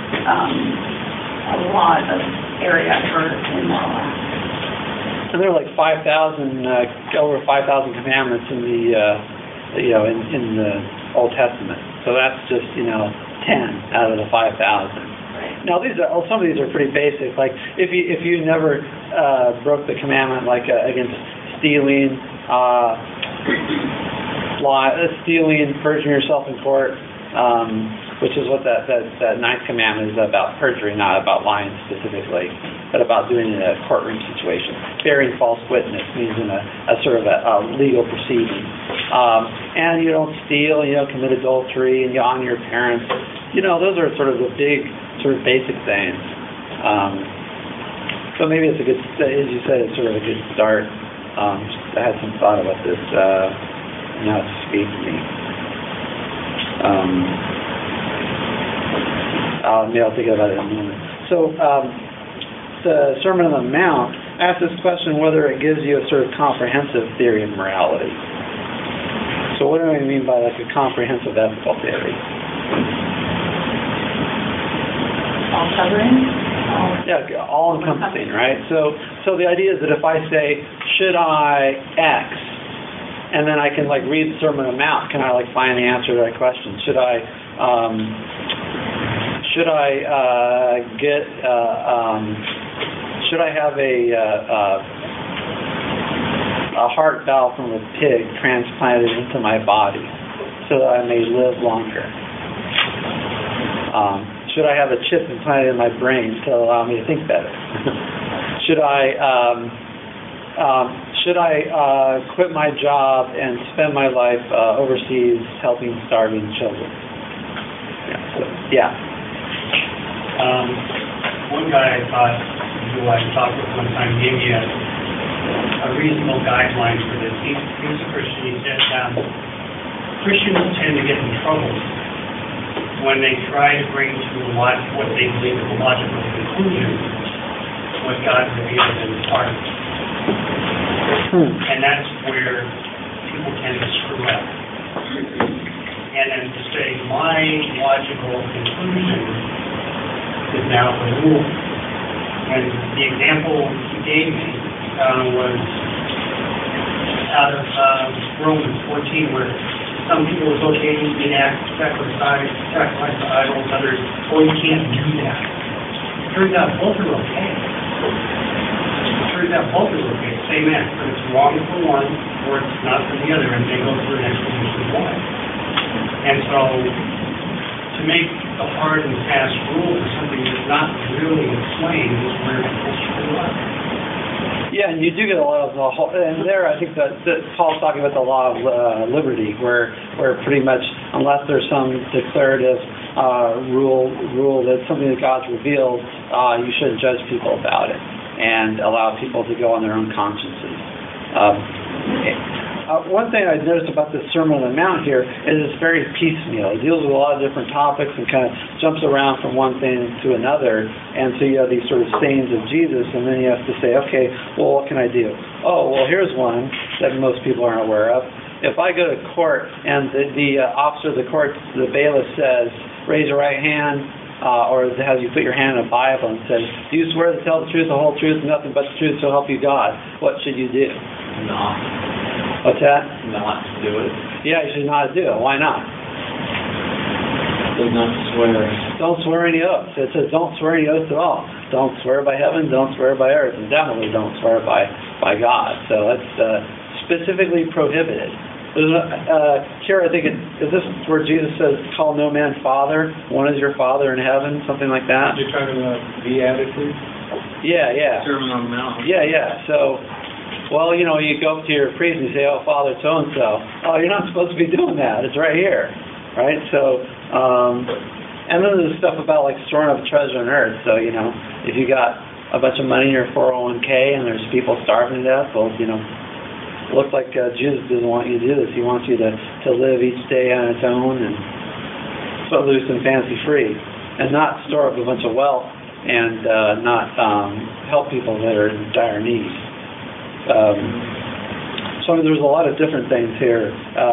of area for immoral acts. And there are like 5,000, over 5,000 commandments in the, in the Old Testament. So that's just, 10 out of the 5,000. Right. Now some of these are pretty basic. Like if you never broke the commandment, like against stealing, stealing, perjuring yourself in court, which is what that ninth commandment is about, perjury, not about lying specifically, but about doing it in a courtroom situation. Bearing false witness means in a sort of a legal proceeding. And you don't steal, you don't commit adultery, and you honor your parents. Those are sort of the big, sort of basic things. So maybe it's a good, as you said, it's sort of a good start. I had some thought about this. Now it escapes me. Maybe I'll think about it in a moment. So the Sermon on the Mount ask this question whether it gives you a sort of comprehensive theory of morality. So what do I mean by like a comprehensive ethical theory? All covering? Yeah, all encompassing, right? So the idea is that if I say, should I X, and then I can like read the Sermon on the Mount, can I like find the answer to that question? Should I have a heart valve from a pig transplanted into my body so that I may live longer? Should I have a chip implanted in my brain to allow me to think better? Should I quit my job and spend my life overseas helping starving children? Yeah. One guy I thought who I talked with one time gave me a reasonable guideline for this. He was a Christian. He said Christians tend to get in trouble when they try to bring to what they believe is a logical conclusion what God revealed in His heart. And that's where people tend to screw up. And then to say, my logical conclusion is now the rule. And the example he gave me was out of Romans 14, where some people it's okay to enact sacrifice to idols, others, oh, you can't do that. It turns out both are okay. Same end, but it's wrong for one or it's not for the other, and they go through an explanation of why. And so, to make a hard and fast rule for something that's not really explained is where people screw up. Yeah, and you do get a lot of and there I think that Paul's talking about the law of liberty, where pretty much unless there's some declarative rule that's something that God's revealed, you shouldn't judge people about it and allow people to go on their own consciences. One thing I noticed about this Sermon on the Mount here is it's very piecemeal. It deals with a lot of different topics and kind of jumps around from one thing to another. And so you have these sort of sayings of Jesus, and then you have to say, okay, well, what can I do? Oh, well, here's one that most people aren't aware of. If I go to court and the officer of the court, the bailiff says, raise your right hand, or has you put your hand in a Bible and says, do you swear to tell the truth, the whole truth, and nothing but the truth, so help you God? What should you do? Not. What's that? Not do it. Yeah, you should not do it. Why not? Does not swear. Don't swear any oaths. It says don't swear any oaths at all. Don't swear by heaven, don't swear by earth, and definitely don't swear by God. So that's specifically prohibited. Here, I think is this where Jesus says, call no man father, one is your Father in heaven, something like that? You're talking about beatitude? Yeah. Sermon on the Mount. Yeah. So, well, you go up to your priest and you say, oh, Father so-and-so. Oh, you're not supposed to be doing that. It's right here, right? So, and then there's stuff about, like, storing up treasure on earth. So, if you got a bunch of money in your 401k and there's people starving to death, well, it looks like Jesus doesn't want you to do this. He wants you to live each day on its own and footloose and fancy-free and not store up a bunch of wealth and not help people that are in dire need. So there's a lot of different things here.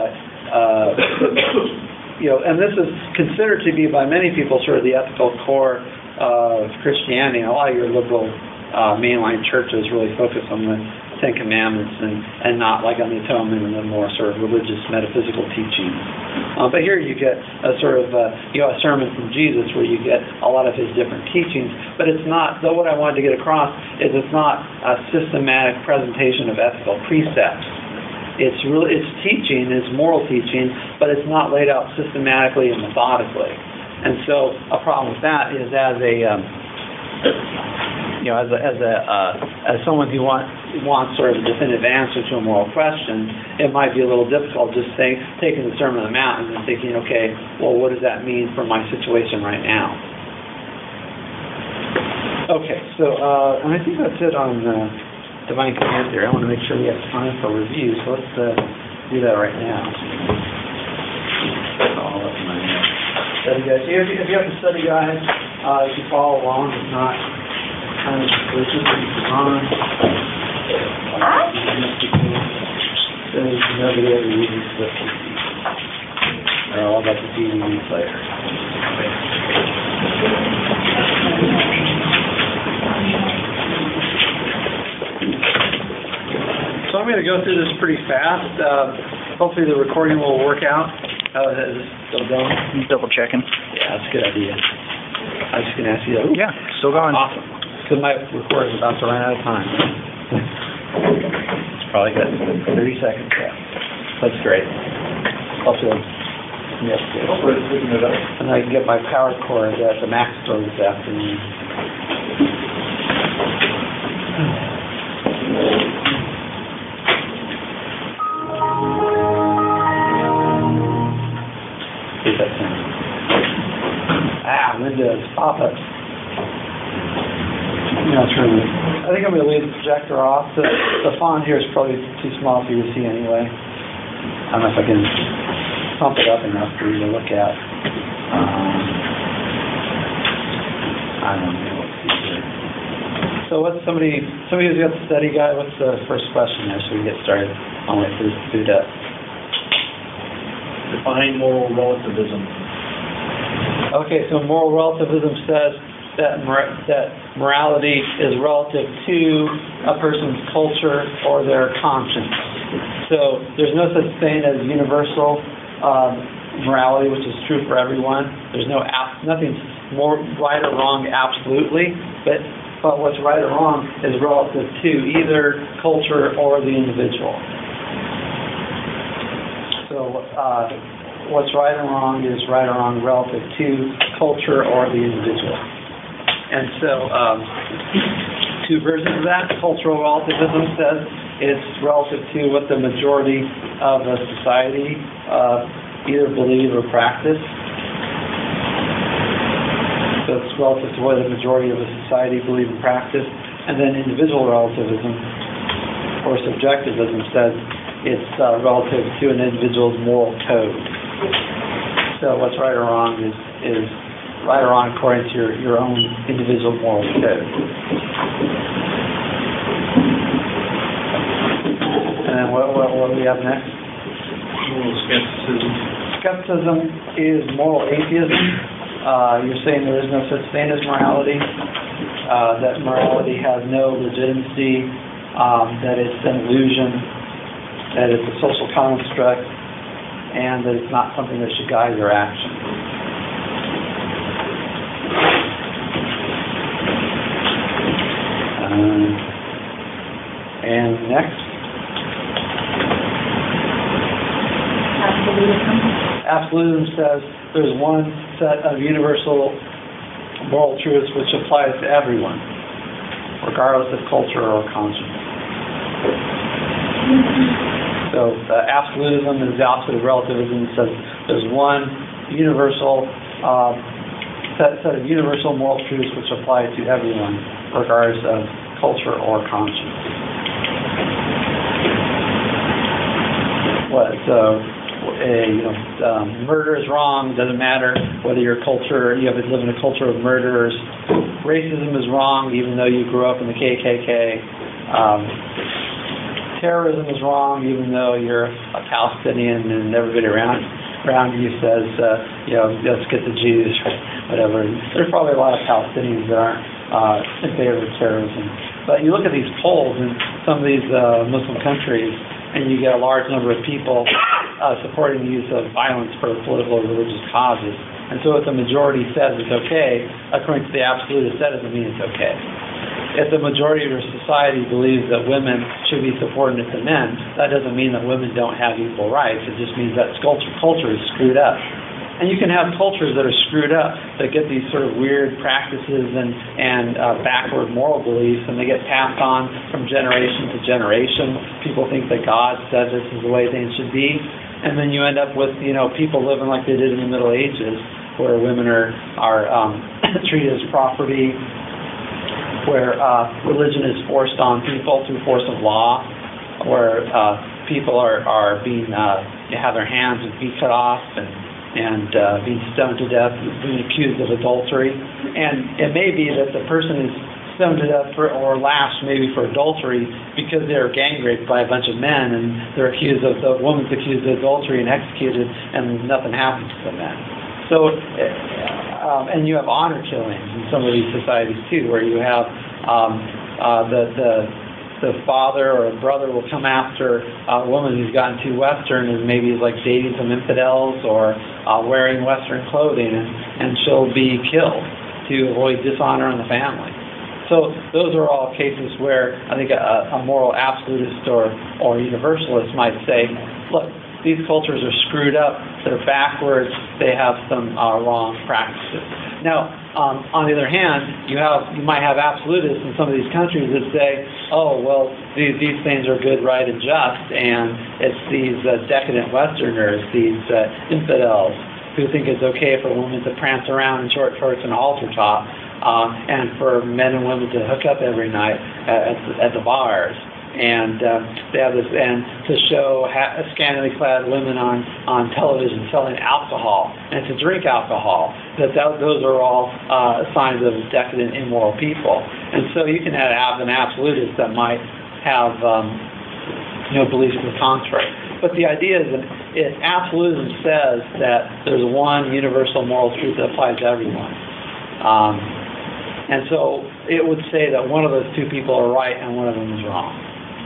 And this is considered to be by many people sort of the ethical core of Christianity. And a lot of your liberal mainline churches really focus on the Ten Commandments and not like on the atonement and the more sort of religious metaphysical teachings. But here you get a sort of a sermon from Jesus where you get a lot of his different teachings. But it's not, though what I wanted to get across is it's not a systematic presentation of ethical precepts. It's teaching, it's moral teaching, but it's not laid out systematically and methodically. And so a problem with that is as someone who wants sort of a definitive answer to a moral question, it might be a little difficult just taking the Sermon on the Mount and then thinking, okay, well, what does that mean for my situation right now? Okay, so and I think that's it on divine command theory. I want to make sure we have time for review, so let's do that right now. Study guide. If you have the study guide, you can follow along. If not, There's nobody ever uses the PC. They're all about the DVD player. So I'm going to go through this pretty fast. Hopefully the recording will work out. Oh, is it still going? Double checking. Yeah, that's a good idea. I was just going to ask you that. Yeah, still going. Awesome. Because my recording's about to run out of time. It's probably got 30 seconds left. That's great. Hopefully, yes, good. Hopefully it's picking it up. And I can get my power cord at the Mac store this afternoon. See if that sounds. Windows, pop-up. I think I'm going to leave the projector off. The font here is probably too small for you to see anyway. I don't know if I can pump it up enough for you to look at. I don't know what to see here. So what's somebody who's got the study guide, what's the first question there so we can get started? I'll wait for this to boot up. Define moral relativism. Okay, so moral relativism says that morality is relative to a person's culture or their conscience. So there's no such thing as universal morality, which is true for everyone. There's nothing more right or wrong absolutely, but what's right or wrong is relative to either culture or the individual. So what's right and wrong is right or wrong relative to culture or the individual. And so, two versions of that. Cultural relativism says it's relative to what the majority of a society either believe or practice. So it's relative to what the majority of a society believe and practice. And then individual relativism, or subjectivism, says it's relative to an individual's moral code. So what's right or wrong is right or wrong according to your own individual moral code. And then what do we have next? Moral skepticism. Skepticism is moral atheism. You're saying there is no such thing as morality, that morality has no legitimacy, that it's an illusion, that it's a social construct, and that it's not something that should guide your action. And next. Absolutism says there's one set of universal moral truths which applies to everyone, regardless of culture or conscience. So absolutism is the opposite of relativism. It says there's one universal set of universal moral truths which apply to everyone, regardless of culture or conscience. Murder is wrong. Doesn't matter whether your culture, you live in a culture of murderers. Racism is wrong, even though you grew up in the KKK. Terrorism is wrong, even though you're a Palestinian and everybody around you says, let's get the Jews or whatever. There's probably a lot of Palestinians that aren't in favor of terrorism. But you look at these polls in some of these Muslim countries, and you get a large number of people supporting the use of violence for political or religious causes. And so if the majority says it's okay, according to the absolutist, that doesn't mean it's okay. If the majority of your society believes that women should be subordinate to men, that doesn't mean that women don't have equal rights. It just means that culture is screwed up. And you can have cultures that are screwed up, that get these sort of weird practices and backward moral beliefs, and they get passed on from generation to generation. People think that God said this is the way things should be. And then you end up with, people living like they did in the Middle Ages, where women are treated as property, where religion is forced on people through force of law, where people are being have their hands and feet cut off and being stoned to death, being accused of adultery. And it may be that the person is stoned to death or lashed maybe for adultery because they were gang raped by a bunch of men, and they're accused of, the woman's accused of adultery and executed, and nothing happens to the men. So, and you have honor killings in some of these societies too, where you have the father or a brother will come after a woman who's gotten too Western and maybe is like dating some infidels or wearing Western clothing, and she'll be killed to avoid dishonor in the family. So those are all cases where I think a moral absolutist or universalist might say, look, these cultures are screwed up, they're backwards, they have some wrong practices. Now, on the other hand, you might have absolutists in some of these countries that say, oh, well, these things are good, right, and just, and it's these decadent Westerners, these infidels, who think it's okay for women to prance around in short shorts and a halter top, and for men and women to hook up every night at the bars. And they have this, and to show scantily clad women on television selling alcohol, and to drink alcohol. Those are all signs of decadent, immoral people. And so you can have an absolutist that might have beliefs to the contrary. But the idea is that if absolutism says that there's one universal moral truth that applies to everyone, and so it would say that one of those two people are right and one of them is wrong.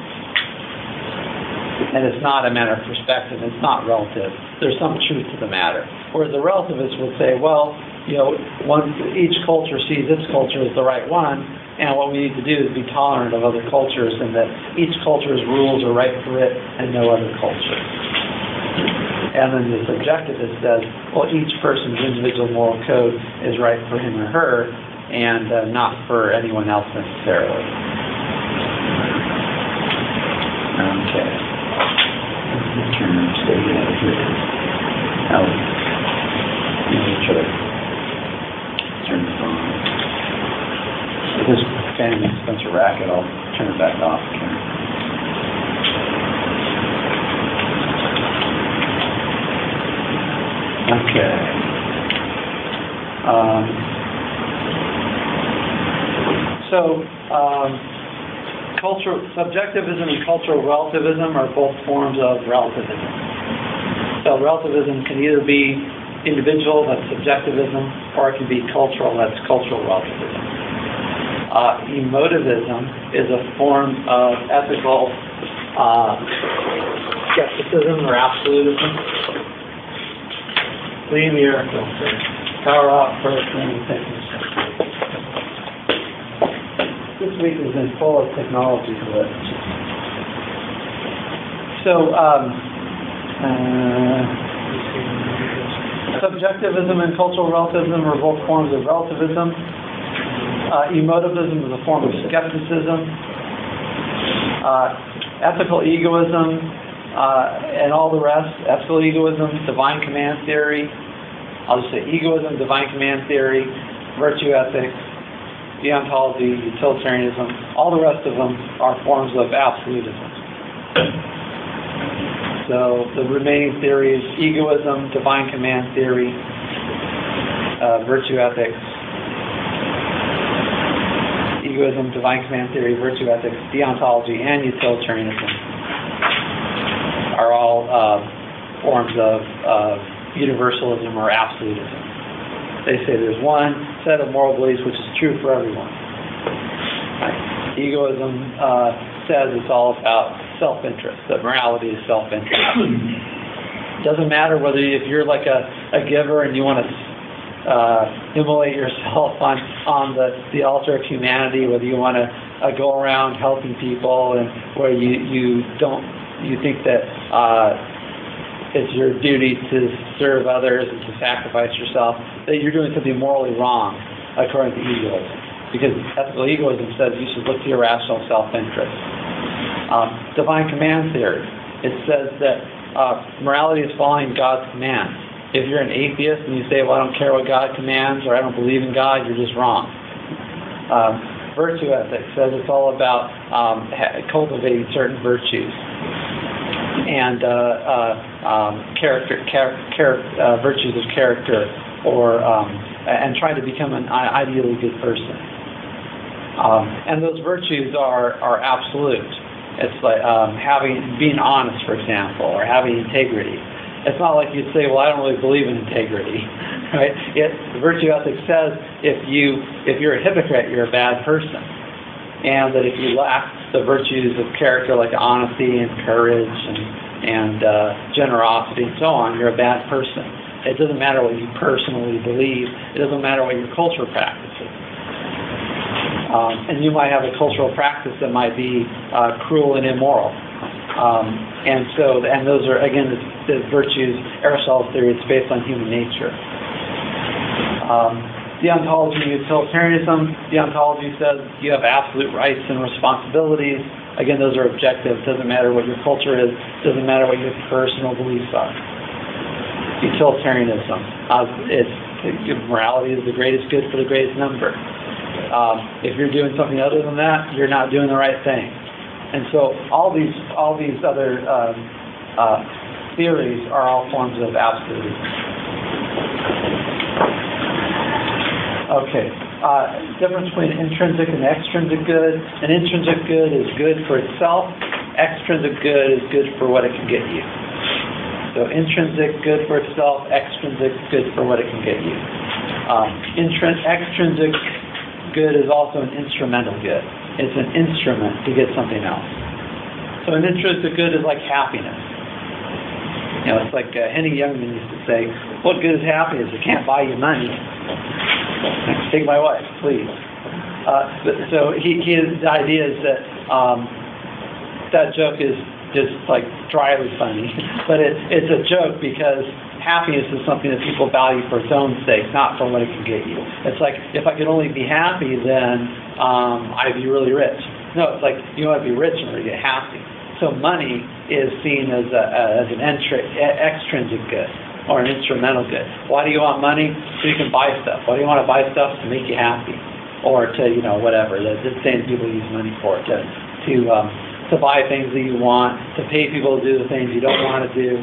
And it's not a matter of perspective, it's not relative. There's some truth to the matter. Whereas the relativist would say, well, each culture sees its culture as the right one, and what we need to do is be tolerant of other cultures, and that each culture's rules are right for it and no other culture. And then the subjectivist says, well, each person's individual moral code is right for him or her, and not for anyone else necessarily. Okay. Turn this on. If this fan makes a bunch of racket, I'll turn it back off again. Okay. Subjectivism and cultural relativism are both forms of relativism. So relativism can either be individual, that's subjectivism, or it can be cultural, that's cultural relativism. Emotivism is a form of ethical skepticism or absolutism. Leave your filter. Power off first, then things. This week has been full of technology glitch. So, subjectivism and cultural relativism are both forms of relativism. Emotivism is a form of skepticism. Ethical egoism and all the rest, ethical egoism, divine command theory, I'll just say egoism, divine command theory, virtue ethics, deontology, utilitarianism, all the rest of them are forms of absolutism. So the remaining theories: egoism, divine command theory, virtue ethics, egoism, divine command theory, virtue ethics, deontology, and utilitarianism are all forms of universalism or absolutism. They say there's one set of moral beliefs which is true for everyone. Right. Egoism says it's all about self-interest, that morality is self-interest. It doesn't matter whether if you're like a giver and you want to immolate yourself on the altar of humanity, whether you want to go around helping people, and where you think that it's your duty to serve others and to sacrifice yourself, that you're doing something morally wrong according to egoism. Because ethical egoism says you should look to your rational self-interest. Divine command theory, it says that morality is following God's commands. If you're an atheist and you say, well, I don't care what God commands, or I don't believe in God, you're just wrong. Virtue ethics says it's all about cultivating certain virtues. And virtues of character, or and trying to become an ideally good person. And those virtues are absolute. It's like being honest, for example, or having integrity. It's not like you'd say, well, I don't really believe in integrity, right? The virtue ethic says if you're a hypocrite, you're a bad person. And that if you lack the virtues of character like honesty and courage and generosity and so on, you're a bad person. It doesn't matter what you personally believe. It doesn't matter what your culture practices. And you might have a cultural practice that might be cruel and immoral. And those are, again, the virtues, Aristotle's theory, it's based on human nature. Deontology and utilitarianism. Deontology says you have absolute rights and responsibilities. Again, those are objective. Doesn't matter what your culture is. Doesn't matter what your personal beliefs are. Utilitarianism. Morality is the greatest good for the greatest number. If you're doing something other than that, you're not doing the right thing. And so all these other theories are all forms of absolutism. Okay. Difference between intrinsic and extrinsic good. An intrinsic good is good for itself. Extrinsic good is good for what it can get you. So intrinsic good for itself. Extrinsic good for what it can get you. Extrinsic good is also an instrumental good. It's an instrument to get something else. So an intrinsic good is like happiness. It's like Henny Youngman used to say, what good is happiness? It can't buy you money. Take my wife, please. So the idea is that that joke is just like dryly funny, but it's a joke because happiness is something that people value for its own sake, not for what it can get you. It's like, if I could only be happy, then I'd be really rich. No, it's like you want to be rich in order to get happy. So money is seen as an extrinsic good or an instrumental good. Why do you want money? So you can buy stuff. Why do you want to buy stuff? To make you happy, or to whatever. The same people use money for to buy things that you want, to pay people to do the things you don't want to do.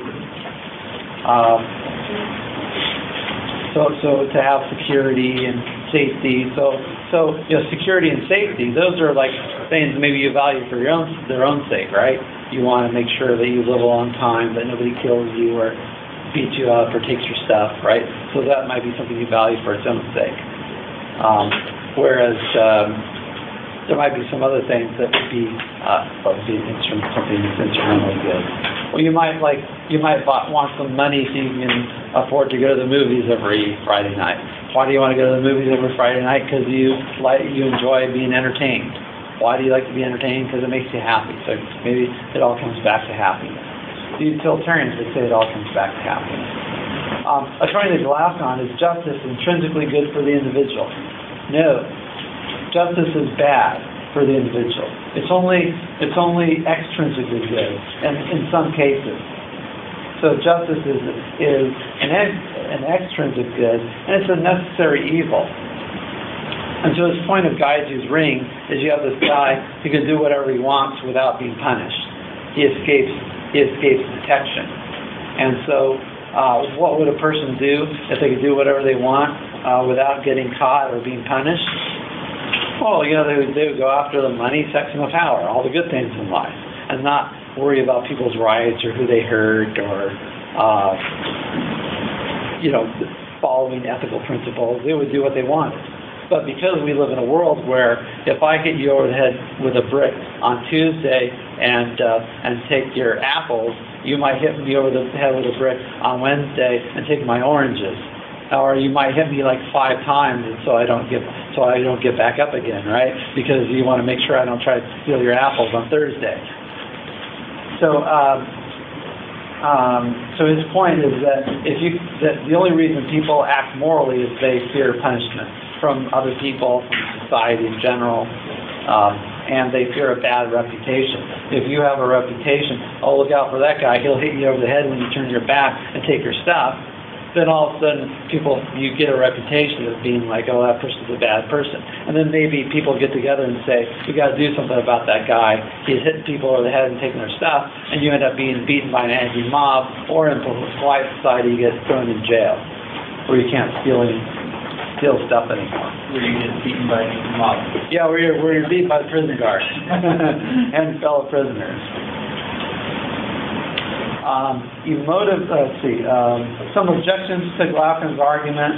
So to have security and safety. So security and safety, those are like things maybe you value for their own sake, right? You want to make sure that you live a long time, that nobody kills you or beats you up or takes your stuff, right? So that might be something you value for its own sake. Whereas there might be some other things that would be something that's instrumentally good. Well, you might want some money so you can afford to go to the movies every Friday night. Why do you want to go to the movies every Friday night? Because you enjoy being entertained. Why do you like to be entertained? Because it makes you happy. So maybe it all comes back to happiness. The utilitarians would say it all comes back to happiness. According to Glassman, is justice intrinsically good for the individual? No. Justice is bad for the individual. It's only extrinsically good, and in some cases. So justice is an extrinsic good, and it's a necessary evil. And so his point of Gaiju's ring is you have this guy who can do whatever he wants without being punished. He escapes detection. And so what would a person do if they could do whatever they want without getting caught or being punished? Well, they would go after the money, sex, and the power, all the good things in life, and not worry about people's rights or who they hurt or, following ethical principles. They would do what they wanted. But because we live in a world where if I hit you over the head with a brick on Tuesday and take your apples, you might hit me over the head with a brick on Wednesday and take my oranges. Or you might hit me like 5 times, and so I don't get back up again, right? Because you want to make sure I don't try to steal your apples on Thursday. So his point is that that the only reason people act morally is they fear punishment from other people, from society in general, and they fear a bad reputation. If you have a reputation, look out for that guy, he'll hit you over the head when you turn your back and take your stuff, then all of a sudden you get a reputation of being like, oh, that person's a bad person. And then maybe people get together and say, we got to do something about that guy. He's hitting people over the head and taking their stuff, and you end up being beaten by an angry mob, or in polite society you get thrown in jail, where you can't steal anything. steal stuff anymore. Where you get beaten by a mob. Yeah, where you're beaten by the prison guard and fellow prisoners. Some objections to Glaucon's argument.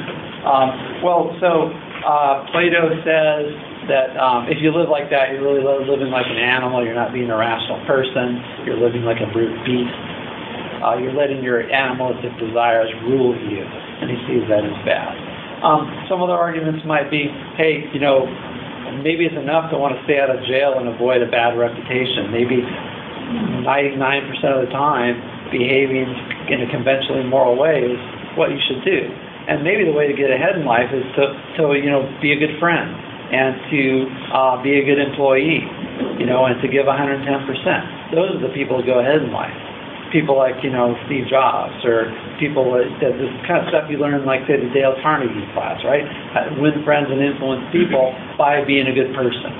Plato says that if you live like that, you're really living like an animal. You're not being a rational person. You're living like a brute beast. You're letting your animalistic desires rule you, and he sees that as bad. Some other arguments might be, hey, maybe it's enough to want to stay out of jail and avoid a bad reputation. Maybe 99% of the time, behaving in a conventionally moral way is what you should do. And maybe the way to get ahead in life is to be a good friend and to be a good employee, and to give 110%. Those are the people who go ahead in life. People like, Steve Jobs, or people that this kind of stuff you learn in, like, say, the Dale Carnegie class, right? Win friends and influence people by being a good person.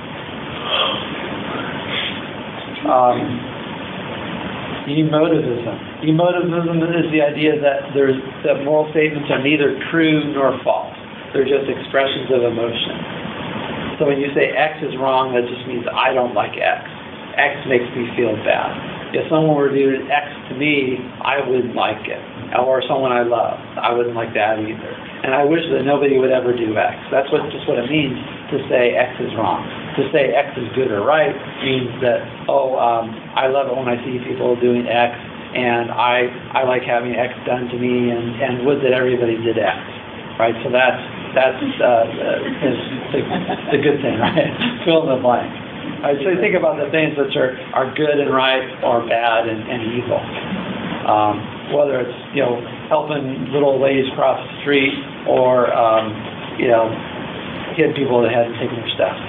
Emotivism. Emotivism is the idea that moral statements are neither true nor false. They're just expressions of emotion. So when you say X is wrong, that just means I don't like X. X makes me feel bad. If someone were to do X to me, I wouldn't like it. Or someone I love, I wouldn't like that either. And I wish that nobody would ever do X. That's just what it means to say X is wrong. To say X is good or right means that, I love it when I see people doing X, and I like having X done to me, and would that everybody did X, right? So that's the good thing, right? Fill in the blank. Right, so you think about the things which are good and right, or bad and evil. Whether it's helping little ladies cross the street, or hitting people in the head and taking their stuff.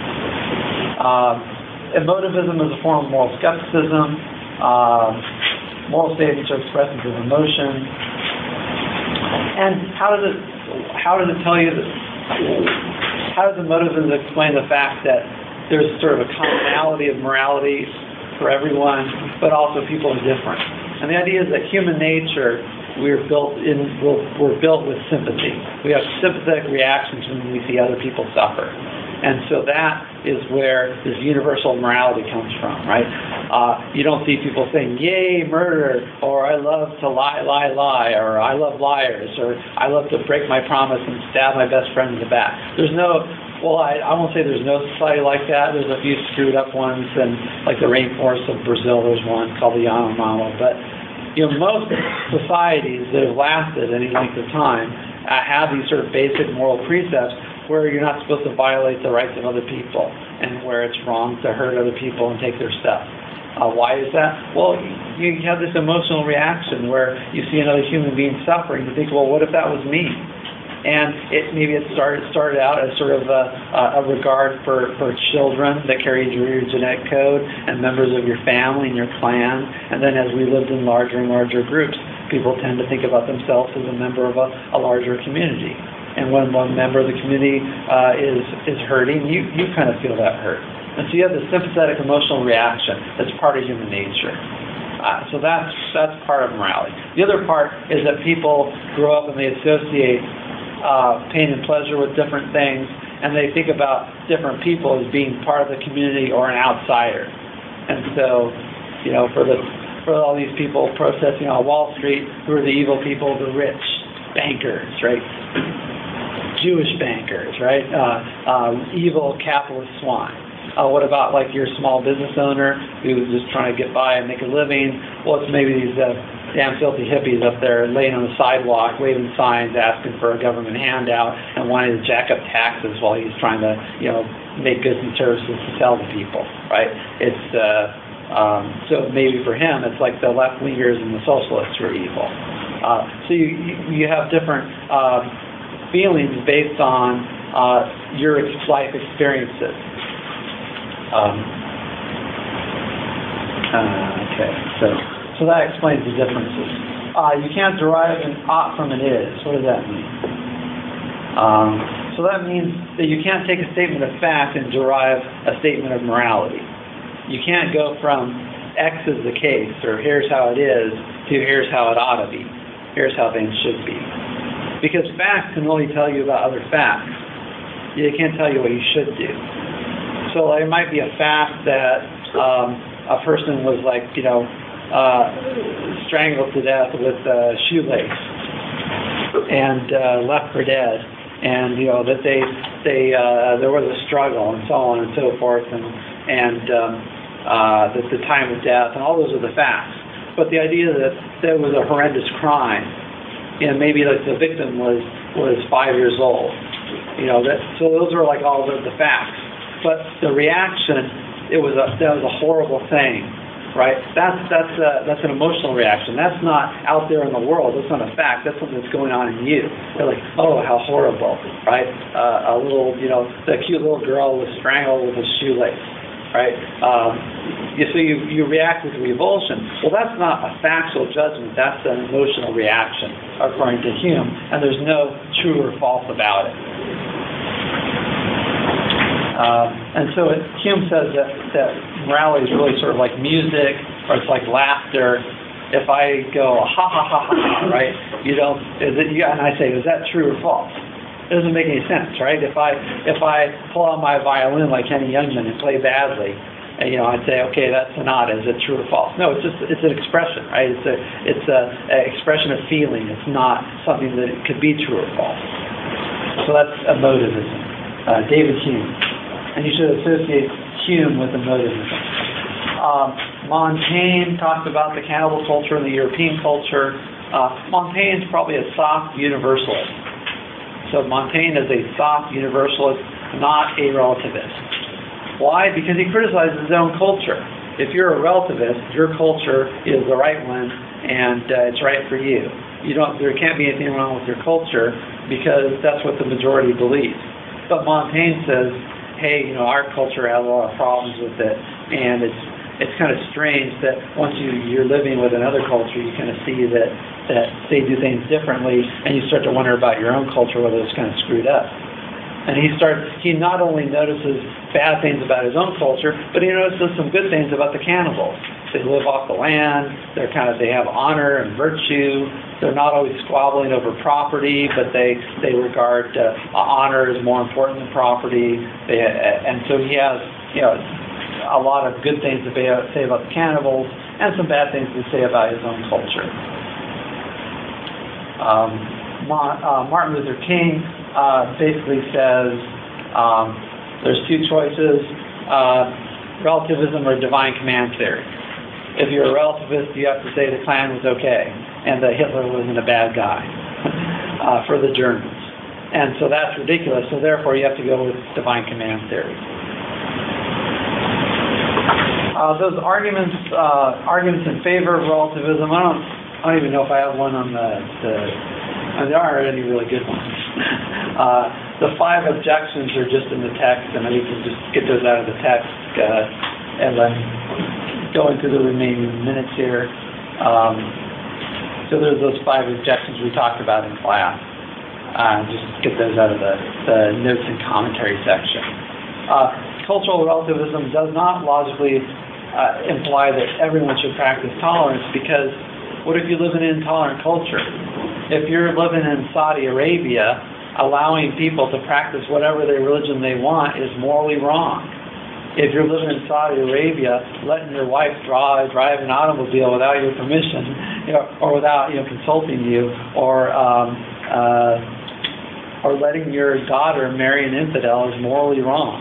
Emotivism is a form of moral skepticism. Moral statements are expressions of emotion. And how does it tell you that? How does emotivism explain the fact that there's sort of a commonality of morality for everyone, but also people are different? And the idea is that human nature, we're built with sympathy. We have sympathetic reactions when we see other people suffer. And so that is where this universal morality comes from, right? You don't see people saying, yay, murder, or I love to lie, or I love liars, or I love to break my promise and stab my best friend in the back. There's no, I won't say there's no society like that. There's a few screwed up ones, and like the rainforests of Brazil, there's one called the Yanomamo. But most societies that have lasted any length of time have these sort of basic moral precepts where you're not supposed to violate the rights of other people, and where it's wrong to hurt other people and take their stuff. Why is that? Well, you have this emotional reaction where you see another human being suffering. You think, well, what if that was me? And maybe it started out as sort of a regard for children that carried your genetic code and members of your family and your clan. And then as we lived in larger and larger groups, people tend to think about themselves as a member of a larger community. And when one member of the community is hurting, you kind of feel that hurt. And so you have this sympathetic emotional reaction that's part of human nature. So that's part of morality. The other part is that people grow up and they associate pain and pleasure with different things, and they think about different people as being part of the community or an outsider. And so, for all these people protesting on Wall Street, who are the evil people? The rich bankers, right? Jewish bankers, right? Evil capitalist swine. What about like your small business owner who's just trying to get by and make a living? Well, it's maybe these damn filthy hippies up there laying on the sidewalk, waving signs, asking for a government handout, and wanting to jack up taxes while he's trying to, make goods and services to sell to people, right? It's so maybe for him, it's like the left wingers and the socialists were evil. So you have different feelings based on your life experiences. Okay, so that explains the differences. You can't derive an ought from an is. What does that mean? So that means that you can't take a statement of fact and derive a statement of morality. You can't go from X is the case, or here's how it is, to here's how it ought to be. Here's how things should be. Because facts can only tell you about other facts. They can't tell you what you should do. So it might be a fact that a person was strangled to death with a shoelace and left for dead, and that there was a struggle and so on and so forth, and that the time of death, and all those are the facts. But the idea that there was a horrendous crime, maybe the victim was 5 years old, so those are all the facts. But the reaction, that was a horrible thing, right? That's an emotional reaction. That's not out there in the world. That's not a fact. That's something that's going on in you. They're like, oh, how horrible, right? The cute little girl was strangled with a shoelace, right? So you react with revulsion. Well, that's not a factual judgment. That's an emotional reaction, according to Hume, and there's no true or false about it. And so Hume says that morality is really sort of like music, or it's like laughter. If I go ha ha ha ha, right? And I say, is that true or false? It doesn't make any sense, right? If I pull out my violin like Henny Youngman and play badly, I'd say, okay, that sonata, is it true or false? No, it's an expression, right? It's an expression of feeling. It's not something that could be true or false. So that's emotivism. David Hume. And you should associate Hume with emotivism. Montaigne talked about the cannibal culture and the European culture. Montaigne's probably a soft universalist. So Montaigne is a soft universalist, not a relativist. Why? Because he criticizes his own culture. If you're a relativist, your culture is the right one, and it's right for you. There can't be anything wrong with your culture because that's what the majority believes. But Montaigne says, hey, our culture has a lot of problems with it, and it's kind of strange that once you're living with another culture, you kind of see that they do things differently, and you start to wonder about your own culture, whether it's kind of screwed up. And he not only notices bad things about his own culture, but he notices some good things about the cannibals. They live off the land. They have honor and virtue. They're not always squabbling over property, but they regard honor as more important than property. And so he has a lot of good things to say about the cannibals and some bad things to say about his own culture. Martin Luther King basically says there's two choices, relativism or divine command theory. If you're a relativist, you have to say the Klan was okay and that Hitler wasn't a bad guy for the Germans. And so that's ridiculous, so therefore you have to go with divine command theory. Those arguments in favor of relativism, I don't even know if I have one on there aren't any really good ones. The 5 objections are just in the text, and we can just get those out of the text and then go into the remaining minutes here. So there's those 5 objections we talked about in class. Just get those out of the notes and commentary section. Cultural relativism does not logically imply that everyone should practice tolerance, because what if you live in an intolerant culture? If you're living in Saudi Arabia, allowing people to practice whatever their religion they want is morally wrong. If you're living in Saudi Arabia, letting your wife drive an automobile without your permission, or without consulting you, or letting your daughter marry an infidel is morally wrong.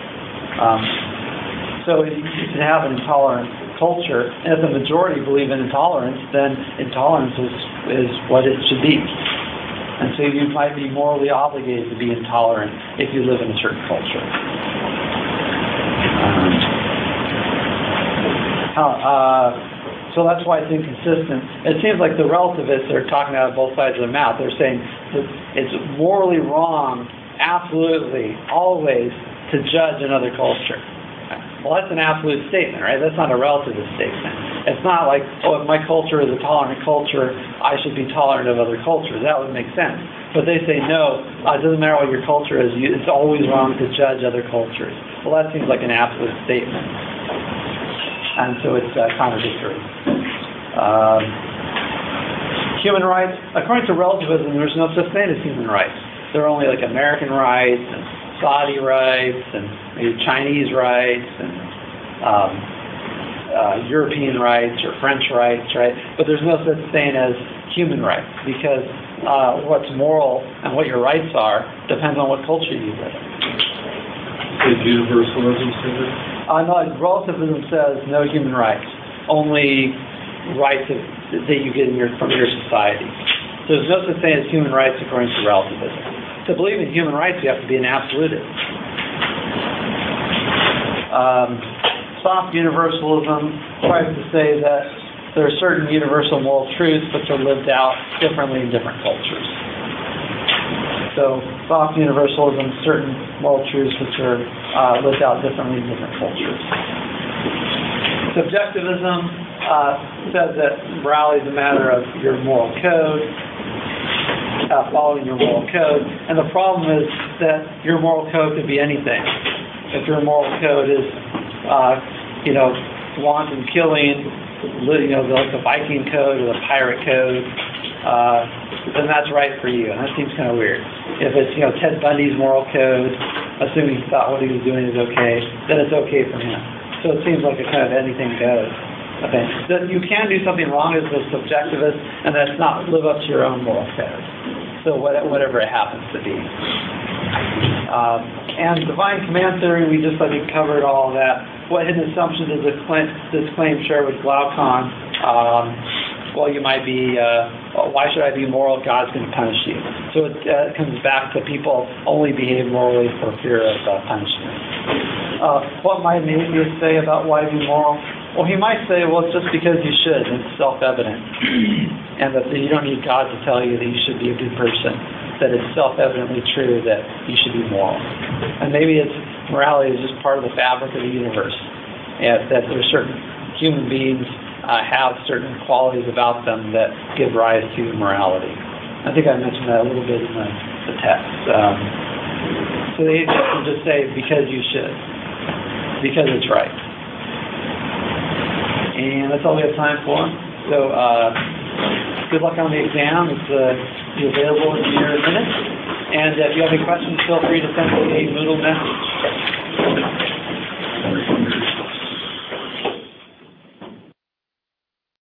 So you can have an intolerant culture, and if the majority believe in intolerance, then intolerance is what it should be. And so you might be morally obligated to be intolerant if you live in a certain culture. So that's why it's inconsistent. It seems like the relativists are talking out of both sides of their mouth. They're saying that it's morally wrong, absolutely, always, to judge another culture. Well, that's an absolute statement, right? That's not a relativist statement. It's not like, if my culture is a tolerant culture, I should be tolerant of other cultures. That would make sense. But they say, no, it doesn't matter what your culture is. It's always wrong to judge other cultures. Well, that seems like an absolute statement. And so it's contradictory. Human rights, according to relativism, there's no such thing as human rights. There are only like American rights and Saudi rights and maybe Chinese rights and European rights or French rights, right? But there's no such thing as human rights because what's moral and what your rights are depends on what culture you live in. Is universalism say that? No, relativism says no human rights, only rights that you get from your society. So there's no such thing as human rights according to relativism. To believe in human rights, you have to be an absolutist. Soft universalism tries to say that there are certain universal moral truths which are lived out differently in different cultures. So soft universalism, certain moral truths which are lived out differently in different cultures. Subjectivism says that morality is a matter of your moral code, following your moral code. And the problem is that your moral code could be anything. If your moral code is, wanton killing, like the Viking code or the pirate code, then that's right for you. And that seems kind of weird. If it's, Ted Bundy's moral code, assuming he thought what he was doing is okay, then it's okay for him. So it seems like a kind of anything goes. Okay. So you can do something wrong as a subjectivist, and that's not live up to your own moral code. So whatever it happens to be. And divine command theory, we just, covered all of that. What hidden assumption does this claim share with Glaucon? You might be, why should I be moral? God's going to punish you. So it comes back to people only behave morally for fear of punishment. What might an atheist say about why be moral? Well, he might say, it's just because you should. It's self-evident. And that you don't need God to tell you that you should be a good person. That it's self-evidently true that you should be moral. And maybe morality is just part of the fabric of the universe. And that there are certain human beings have certain qualities about them that give rise to morality. I think I mentioned that a little bit in the text. So the atheist will just say, because you should. Because it's right. And that's all we have time for. So good luck on the exam. It's be available in a minute. And if you have any questions, feel free to send me a Moodle message.